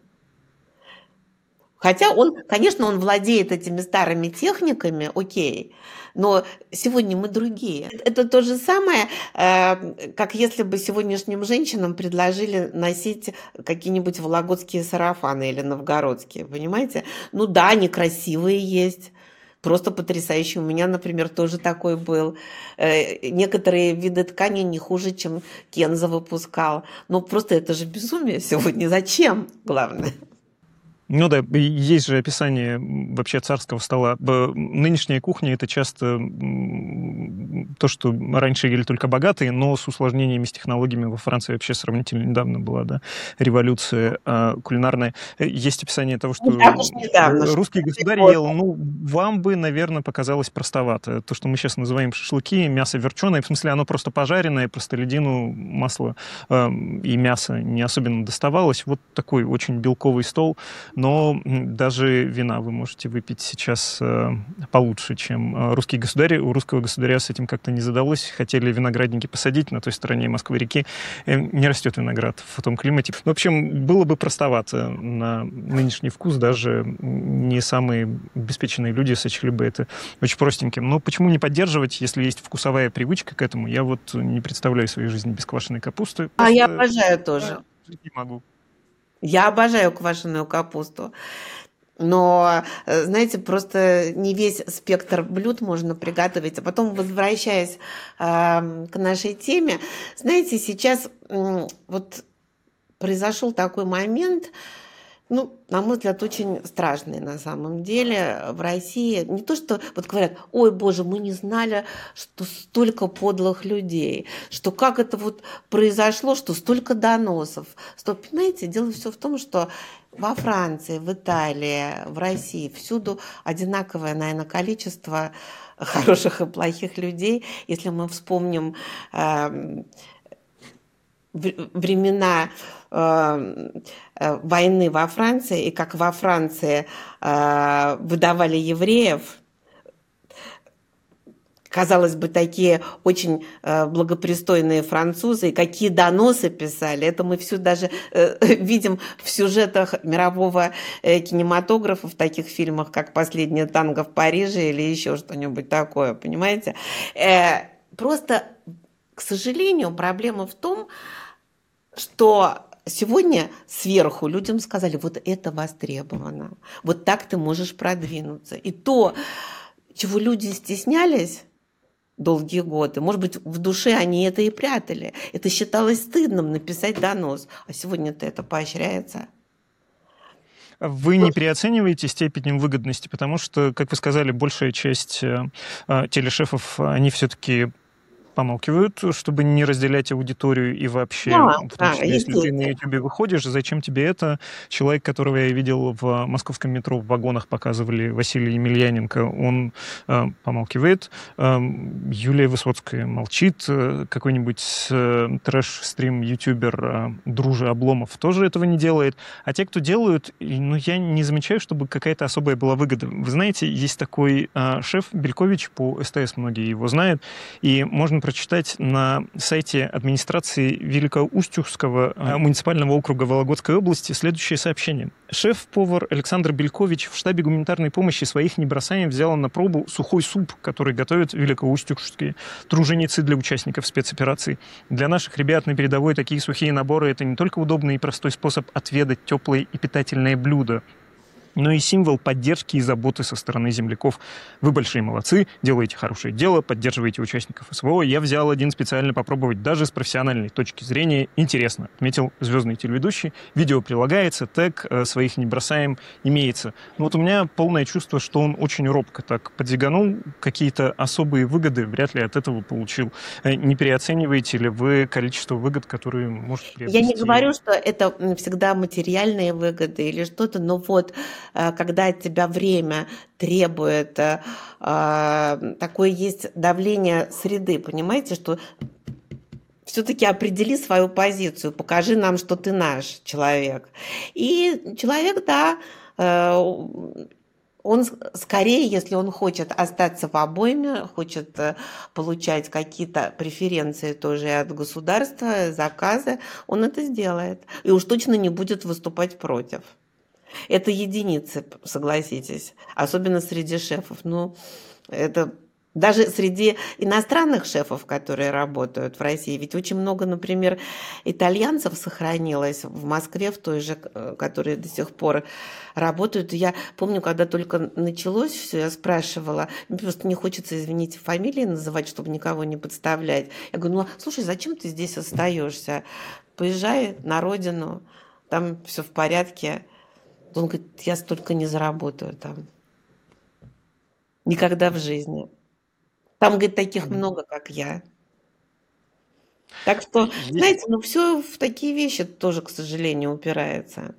Хотя он, конечно, он владеет этими старыми техниками, окей, но сегодня мы другие. Это то же самое, как если бы сегодняшним женщинам предложили носить какие-нибудь вологодские сарафаны или новгородские, понимаете? Ну да, они красивые есть. Просто потрясающий. У меня, например, тоже такой был. Некоторые виды ткани не хуже, чем Кенза выпускал. Но просто это же безумие сегодня. Зачем, главное? Ну да, есть же описание вообще царского стола. Нынешняя кухня — это часто то, что раньше ели только богатые, но с усложнениями, с технологиями. Во Франции вообще сравнительно недавно была, да, революция э, кулинарная. Есть описание того, что недавно, русский государь ел. Ну, вам бы, наверное, показалось простовато. То, что мы сейчас называем шашлыки, мясо верченое, в смысле, оно просто пожаренное, простолюдину масло э, и мясо не особенно доставалось. Вот такой очень белковый стол. Но даже вина вы можете выпить сейчас э, получше, чем русский государь. У русского государя с этим как-то не задалось. Хотели виноградники посадить на той стороне Москвы-реки. Э, не растет виноград в том климате. В общем, было бы простовато на нынешний вкус. Даже не самые обеспеченные люди сочли бы это очень простеньким. Но почему не поддерживать, если есть вкусовая привычка к этому? Я вот не представляю свою жизнь без квашеной капусты. А просто... я обожаю тоже. Не могу. Я обожаю квашеную капусту, но, знаете, просто не весь спектр блюд можно приготовить. А потом, возвращаясь э, к нашей теме, знаете, сейчас э, вот произошел такой момент, ну, на мой взгляд, очень страшный на самом деле в России. Не то, что вот говорят, ой, боже, мы не знали, что столько подлых людей, что как это вот произошло, что столько доносов. Что, понимаете, дело все в том, что во Франции, в Италии, в России всюду одинаковое, наверное, количество хороших и плохих людей. Если мы вспомним э, времена э, войны во Франции, и как во Франции э, выдавали евреев, казалось бы, такие очень э, благопристойные французы, и какие доносы писали. Это мы все даже э, видим в сюжетах мирового э, кинематографа, в таких фильмах, как «Последнее танго в Париже» или еще что-нибудь такое, понимаете? Э, просто, к сожалению, проблема в том, что сегодня сверху людям сказали, вот это востребовано, вот так ты можешь продвинуться. И то, чего люди стеснялись, долгие годы. Может быть, в душе они это и прятали. Это считалось стыдным написать донос. А сегодня-то это поощряется. Вы не переоцениваете степень выгодности, потому что, как вы сказали, большая часть э, телешефов, они все-таки помалкивают, чтобы не разделять аудиторию и вообще, Да, в том да, числе, если ты на естественно. Ютубе выходишь, зачем тебе это? Человек, которого я видел в московском метро, в вагонах показывали, Василий Емельяненко, он э, помалкивает. Э, Юлия Высоцкая молчит. Э, какой-нибудь э, трэш-стрим-ютубер э, Дружи Обломов тоже этого не делает. А те, кто делают, ну, я не замечаю, чтобы какая-то особая была выгода. Вы знаете, есть такой э, шеф Белькович по СТС, многие его знают, и можно прочитать на сайте администрации Великоустюгского муниципального округа Вологодской области следующее сообщение. Шеф-повар Александр Белькович в штабе гуманитарной помощи своих не бросаем взял на пробу сухой суп, который готовят великоустюгские труженицы для участников спецоперации. Для наших ребят на передовой такие сухие наборы – это не только удобный и простой способ отведать теплое и питательное блюдо, но и символ поддержки и заботы со стороны земляков. Вы большие молодцы, делаете хорошее дело, поддерживаете участников СВО. Я взял один специально попробовать даже с профессиональной точки зрения. Интересно, отметил звездный телеведущий. Видео прилагается, тег «Своих не бросаем» имеется. Но вот у меня полное чувство, что он очень робко так подзиганул, какие-то особые выгоды вряд ли от этого получил. Не переоцениваете ли вы количество выгод, которые может приобрести? Я не говорю, что это всегда материальные выгоды или что-то, но вот когда от тебя время требует, такое есть давление среды, понимаете, что все-таки определи свою позицию, покажи нам, что ты наш человек. И человек, да, он скорее, если он хочет остаться в обойме, хочет получать какие-то преференции тоже от государства, заказы, он это сделает. И уж точно не будет выступать против. Это единицы, согласитесь, особенно среди шефов. Ну, это даже среди иностранных шефов, которые работают в России. Ведь очень много, например, итальянцев сохранилось в Москве, в той же, которые до сих пор работают. Я помню, когда только началось все, я спрашивала, мне просто не хочется, извините, фамилии называть, чтобы никого не подставлять. Я говорю, ну, слушай, зачем ты здесь остаешься? Поезжай на родину, там все в порядке. Он говорит, я столько не заработаю там. Никогда в жизни. Там, говорит, таких много, как я. Так что, есть... знаете, ну все в такие вещи тоже, к сожалению, упирается.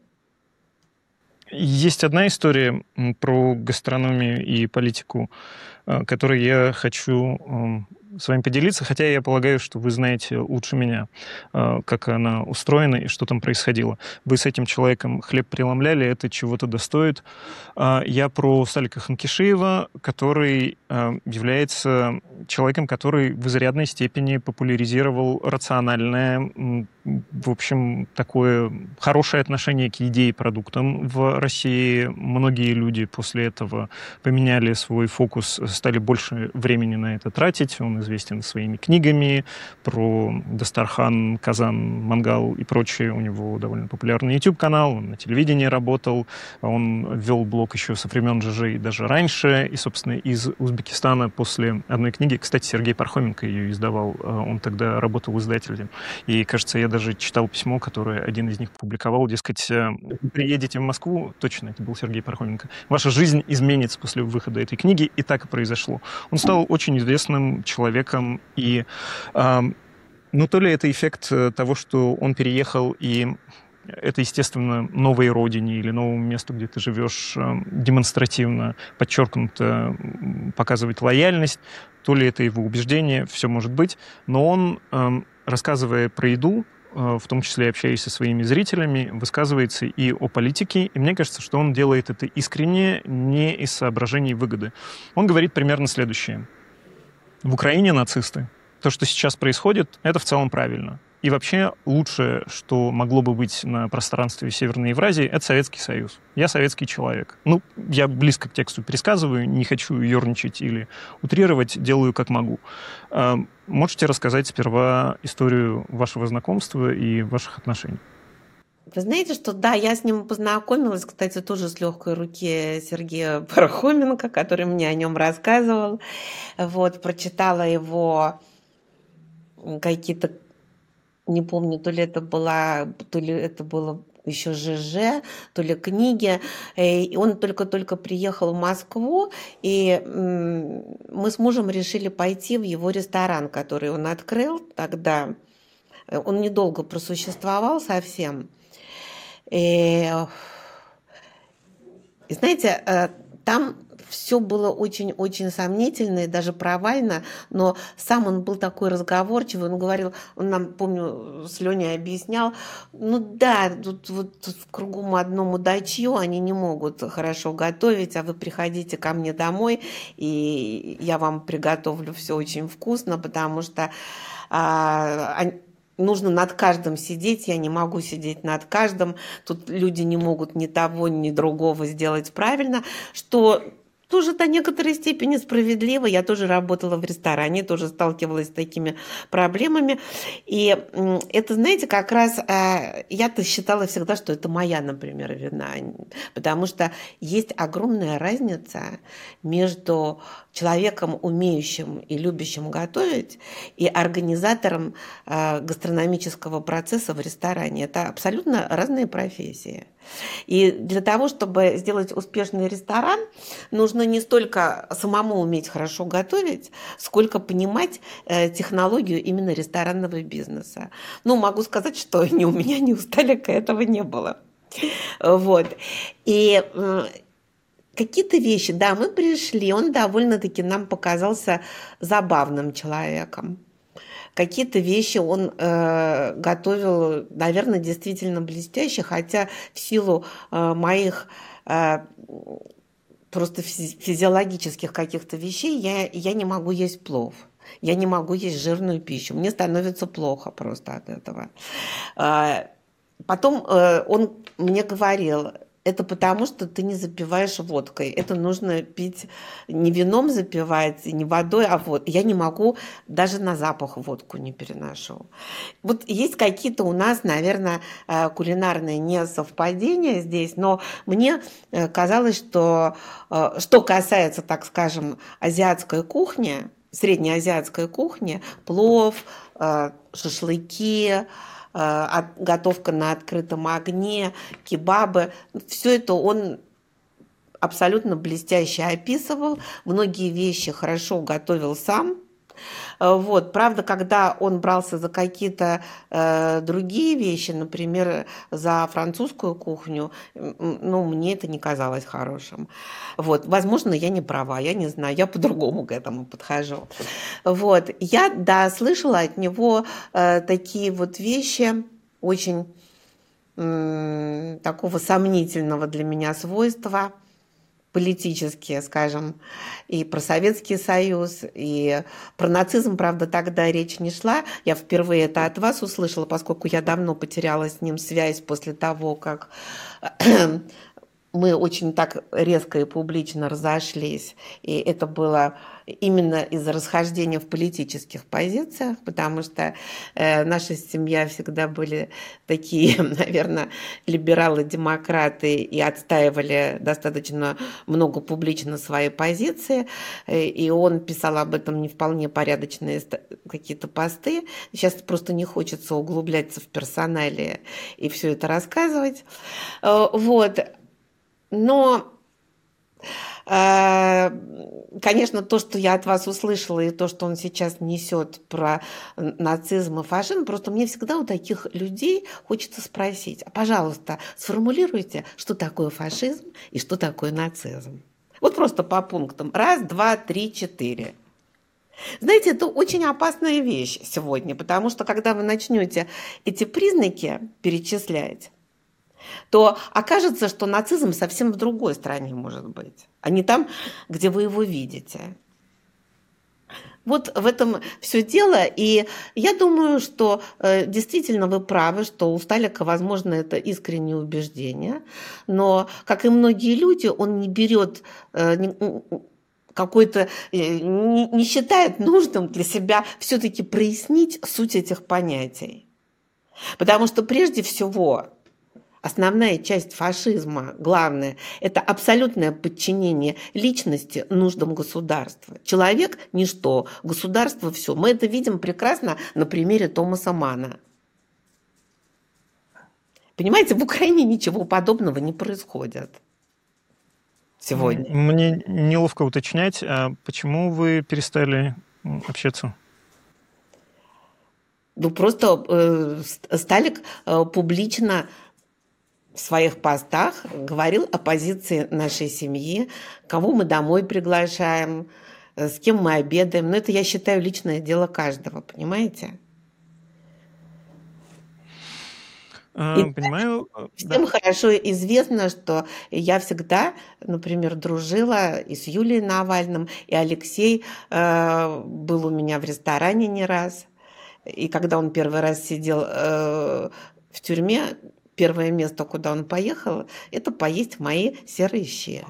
Есть одна история про гастрономию и политику, которой я хочу с вами поделиться, хотя я полагаю, что вы знаете лучше меня, как она устроена и что там происходило. Вы с этим человеком хлеб преломляли, это чего-то достоит. Я про Салика Ханкишиева, который является человеком, который в изрядной степени популяризировал рациональное, в общем, такое хорошее отношение к еде и продуктам в России. Многие люди после этого поменяли свой фокус, стали больше времени на это тратить. Он известен своими книгами про Дастархан, Казан, Мангал и прочее. У него довольно популярный YouTube-канал, он на телевидении работал, он вел блог еще со времен ЖЖ и даже раньше. И, собственно, из Узбекистана после одной книги, кстати, Сергей Пархоменко ее издавал, он тогда работал издателем. И, кажется, я даже читал письмо, которое один из них публиковал, дескать, приедете в Москву, точно, это был Сергей Пархоменко, ваша жизнь изменится после выхода этой книги, и так и произошло. Он стал очень известным человеком, и э, ну, то ли это эффект того, что он переехал, и это, естественно, новой родине или новому месту, где ты живешь, демонстративно, подчеркнуто показывать лояльность, то ли это его убеждение, все может быть, но он, э, рассказывая про еду, в том числе общаясь со своими зрителями, высказывается и о политике, и мне кажется, что он делает это искренне, не из соображений выгоды. Он говорит примерно следующее. В Украине нацисты. То, что сейчас происходит, это в целом правильно. И вообще лучшее, что могло бы быть на пространстве Северной Евразии, это Советский Союз. Я советский человек. Ну, я близко к тексту пересказываю, не хочу ерничать или утрировать, делаю как могу. Можете рассказать сперва историю вашего знакомства и ваших отношений? Вы знаете, что да, я с ним познакомилась, кстати, тоже с легкой руки Сергея Пархоменко, который мне о нем рассказывал. Вот, прочитала его какие-то, не помню, то ли это была, то ли это было еще ЖЖ, то ли книги. И он только-только приехал в Москву, и мы с мужем решили пойти в его ресторан, который он открыл тогда. Он недолго просуществовал совсем. И, и знаете, там все было очень-очень сомнительно и даже провально, но сам он был такой разговорчивый, он говорил, он нам, помню, с Леней объяснял, ну да, тут вот в кругом одно мудачье, они не могут хорошо готовить, а вы приходите ко мне домой, и я вам приготовлю все очень вкусно, потому что а, нужно над каждым сидеть, я не могу сидеть над каждым, тут люди не могут ни того, ни другого сделать правильно, что тоже до некоторой степени справедливо. Я тоже работала в ресторане, тоже сталкивалась с такими проблемами. И это, знаете, как раз я-то считала всегда, что это моя, например, вина. Потому что есть огромная разница между человеком, умеющим и любящим готовить, и организатором гастрономического процесса в ресторане. Это абсолютно разные профессии. И для того, чтобы сделать успешный ресторан, нужно не столько самому уметь хорошо готовить, сколько понимать э, технологию именно ресторанного бизнеса. Ну, могу сказать, что ни у меня, ни у Сталика этого не было. Вот. И э, какие-то вещи, да, мы пришли, он довольно-таки нам показался забавным человеком. Какие-то вещи он э, готовил, наверное, действительно блестяще, хотя в силу э, моих э, просто физиологических каких-то вещей я, я не могу есть плов. Я не могу есть жирную пищу. Мне становится плохо просто от этого. Э, потом э, он мне говорил... Это потому, что ты не запиваешь водкой. Это нужно пить не вином запивать, не водой, а вот. Я не могу, даже на запах водку не переношу. Вот есть какие-то у нас, наверное, кулинарные несовпадения здесь, но мне казалось, что что касается, так скажем, азиатской кухни, среднеазиатской кухни, плов, шашлыки, готовка на открытом огне, кебабы. Все это он абсолютно блестяще описывал. Многие вещи хорошо готовил сам. Вот. Правда, когда он брался за какие-то э, другие вещи, например, за французскую кухню, ну, мне это не казалось хорошим. Вот. Возможно, я не права, я не знаю, я по-другому к этому подхожу. Вот. Я, да, слышала от него э, такие вот вещи очень э, такого сомнительного для меня свойства, политические, скажем, и про Советский Союз, и про нацизм, правда, тогда речь не шла. Я впервые это от вас услышала, поскольку я давно потеряла с ним связь после того, как мы очень так резко и публично разошлись. И это было именно из-за расхождения в политических позициях, потому что э, наша семья всегда были такие, наверное, либералы-демократы и отстаивали достаточно много публично свои позиции. И он писал об этом не вполне порядочные какие-то посты. Сейчас просто не хочется углубляться в персоналии и все это рассказывать. Вот. Но, конечно, то, что я от вас услышала, и то, что он сейчас несет про нацизм и фашизм, просто мне всегда у таких людей хочется спросить, а, пожалуйста, сформулируйте, что такое фашизм и что такое нацизм. Вот просто по пунктам. Раз, два, три, четыре. Знаете, это очень опасная вещь сегодня, потому что, когда вы начнете эти признаки перечислять, то окажется, что нацизм совсем в другой стране может быть, а не там, где вы его видите. Вот в этом все дело, и я думаю, что э, действительно вы правы, что у Сталика, возможно, это искреннее убеждение, но, как и многие люди, он не берет э, не, какой-то, э, не, не считает нужным для себя все-таки прояснить суть этих понятий. Потому что прежде всего Основная часть фашизма, главное, это абсолютное подчинение личности нуждам государства. Человек– ничто, государство– все. Мы это видим прекрасно на примере Томаса Манна. Понимаете, в Украине ничего подобного не происходит сегодня. Мне неловко уточнять, а почему вы перестали общаться? Ну, просто э, Сталик э, публично в своих постах говорил о позиции нашей семьи, кого мы домой приглашаем, с кем мы обедаем. Но это, я считаю, личное дело каждого, понимаете? А, И понимаю. всем Да. хорошо известно, что я всегда, например, дружила и с Юлией Навальным, и Алексей э, был у меня в ресторане не раз. И когда он первый раз сидел э, в тюрьме, первое место, куда он поехал, это поесть мои серые щи.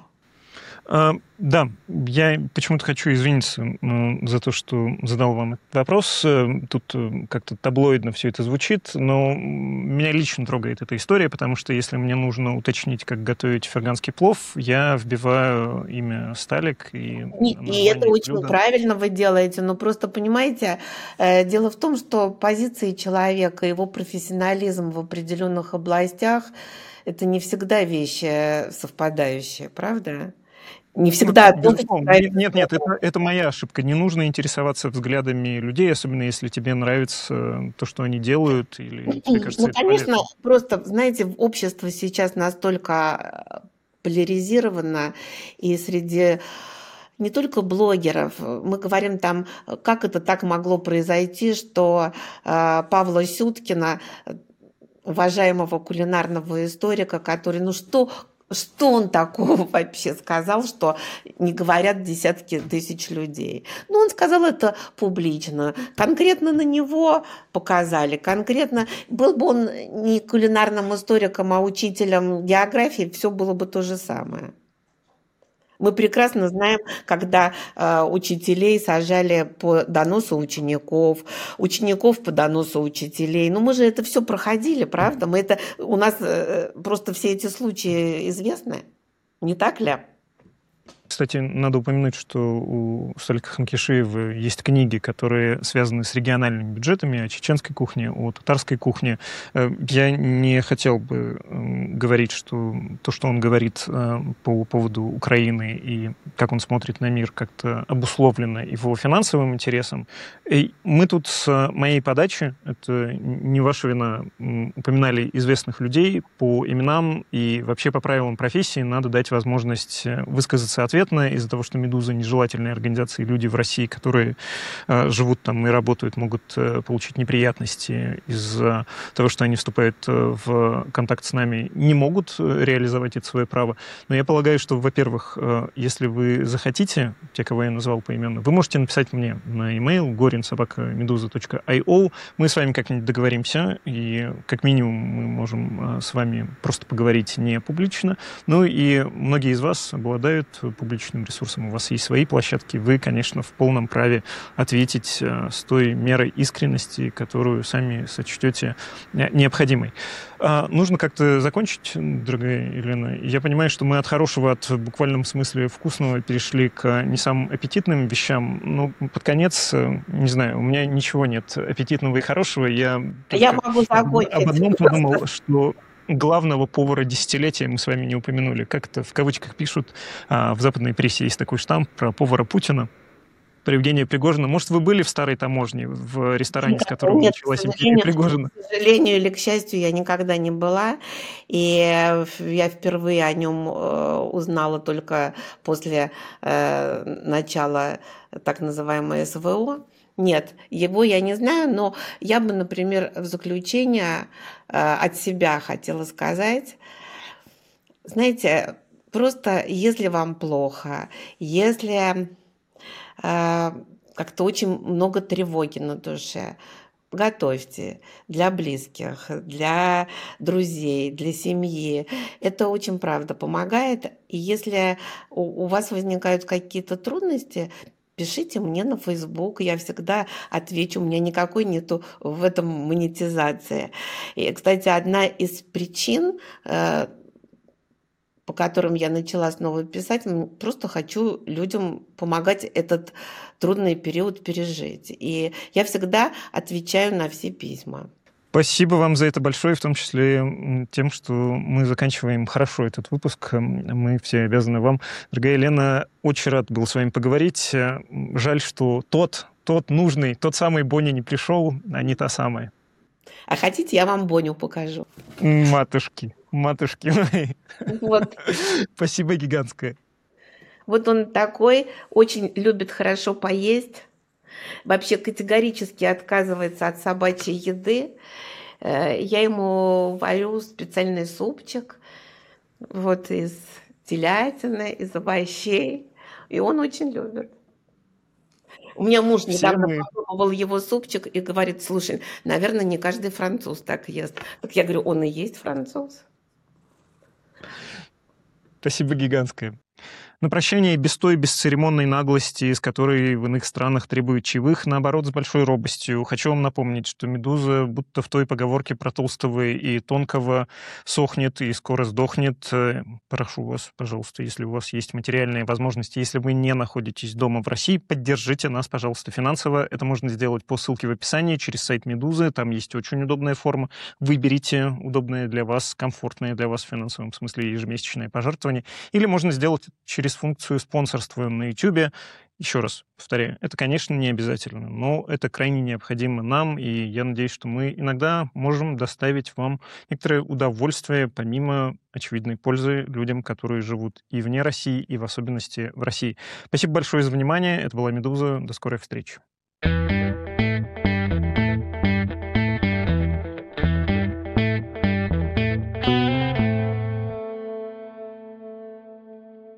А, да, я почему-то хочу извиниться ну, за то, что задал вам этот вопрос. Тут как-то таблоидно все это звучит, но меня лично трогает эта история, потому что если мне нужно уточнить, как готовить ферганский плов, я вбиваю имя Сталик и... И, и это очень блюда. Правильно вы делаете, но просто, понимаете, э, дело в том, что позиции человека, его профессионализм в определенных областях, это не всегда вещи совпадающие, правда? Не всегда. Ну, нет, нет, нет, это, это моя ошибка. Не нужно интересоваться взглядами людей, особенно если тебе нравится то, что они делают, или тебе кажется, ну, это конечно, полезно. Просто, знаете, общество сейчас настолько поляризировано, и среди не только блогеров, мы говорим там, как это так могло произойти, что э, Павла Сюткина, уважаемого кулинарного историка, который, ну что... Что он такого вообще сказал, что не говорят десятки тысяч людей? Ну, он сказал это публично. Конкретно на него показали. Конкретно, был бы он не кулинарным историком, а учителем географии, все было бы то же самое. Мы прекрасно знаем, когда э, учителей сажали по доносу учеников, учеников по доносу учителей. Ну, мы же это все проходили, правда? Мы это, у нас э, просто все эти случаи известны, не так ли? Кстати, надо упомянуть, что у Сталика Ханкишиева есть книги, которые связаны с региональными бюджетами, о чеченской кухне, о татарской кухне. Я не хотел бы говорить, что то, что он говорит по поводу Украины и как он смотрит на мир, как-то обусловлено его финансовым интересом. И мы тут с моей подачи, это не ваша вина, упоминали известных людей по именам, и вообще по правилам профессии надо дать возможность высказаться ответно из-за того, что «Медуза» — нежелательная организация, и люди в России, которые э, живут там и работают, могут э, получить неприятности из-за того, что они вступают э, в контакт с нами, не могут реализовать это свое право. Но я полагаю, что, во-первых, э, если вы захотите, те, кого я назвал поименно, вы можете написать мне на e-mail горин собака медуза точка ай о. Мы с вами как-нибудь договоримся, и как минимум мы можем э, с вами просто поговорить не публично. Ну и многие из вас обладают публичным ресурсом, у вас есть свои площадки, вы, конечно, в полном праве ответить э, с той мерой искренности, которую сами сочтете необходимой. А, нужно как-то закончить, дорогая Елена. Я понимаю, что мы от хорошего, от в буквальном смысле вкусного перешли к не самым аппетитным вещам. Но под конец, не знаю, у меня ничего нет аппетитного и хорошего. Я, я могу закончить. Об одном подумал, что главного повара десятилетия мы с вами не упомянули. Как это в кавычках пишут а, в западной прессе. Есть такой штамп про повара Путина, про Евгения Пригожина. Может, вы были в старой таможне, в ресторане, с которого Нет, началась империя Пригожина? К сожалению или к счастью, я никогда не была. И я впервые о нем узнала только после начала так называемой эс вэ о. Нет, его я не знаю, но я бы, например, в заключение от себя хотела сказать, знаете, просто если вам плохо, если как-то очень много тревоги на душе, готовьте для близких, для друзей, для семьи. Это очень, правда, помогает. И если у вас возникают какие-то трудности, пишите мне на Facebook, я всегда отвечу, у меня никакой нету в этом монетизации. И, кстати, одна из причин, э, по которым я начала снова писать, м, просто хочу людям помогать этот трудный период пережить. И я всегда отвечаю на все письма. Спасибо вам за это большое, в том числе м, тем, что мы заканчиваем хорошо этот выпуск. М, Мы все обязаны вам. Дорогая Елена, очень рад был с вами поговорить. Э, м, Жаль, что тот, тот нужный, тот самый Боня не пришел, а не та самая. А хотите, я вам Боню покажу? Матушки, матушки мои. Вот. Спасибо гигантское. Вот он такой, очень любит хорошо поесть, вообще категорически отказывается от собачьей еды. Э, Я ему варю специальный супчик, вот из телятины, из овощей, и он очень любит. У меня муж Все недавно мы... попробовал его супчик и говорит, слушай, наверное, не каждый француз так ест. Так я говорю, он и есть француз. Спасибо гигантское. На прощание без той бесцеремонной наглости, с которой в иных странах требуют чаевых, наоборот, с большой робостью. Хочу вам напомнить, что «Медуза», будто в той поговорке про толстого и тонкого, сохнет и скоро сдохнет. Э, Прошу вас, пожалуйста, если у вас есть материальные возможности, если вы не находитесь дома в России, поддержите нас, пожалуйста, финансово. Это можно сделать по ссылке в описании через сайт «Медузы». Там есть очень удобная форма. Выберите удобное для вас, комфортное для вас в финансовом смысле ежемесячное пожертвование. Или можно сделать через функцию спонсорства на YouTube. Еще раз повторяю, это, конечно, не обязательно, но это крайне необходимо нам, и я надеюсь, что мы иногда можем доставить вам некоторое удовольствие, помимо очевидной пользы людям, которые живут и вне России, и в особенности в России. Спасибо большое за внимание. Это была «Медуза». До скорой встречи.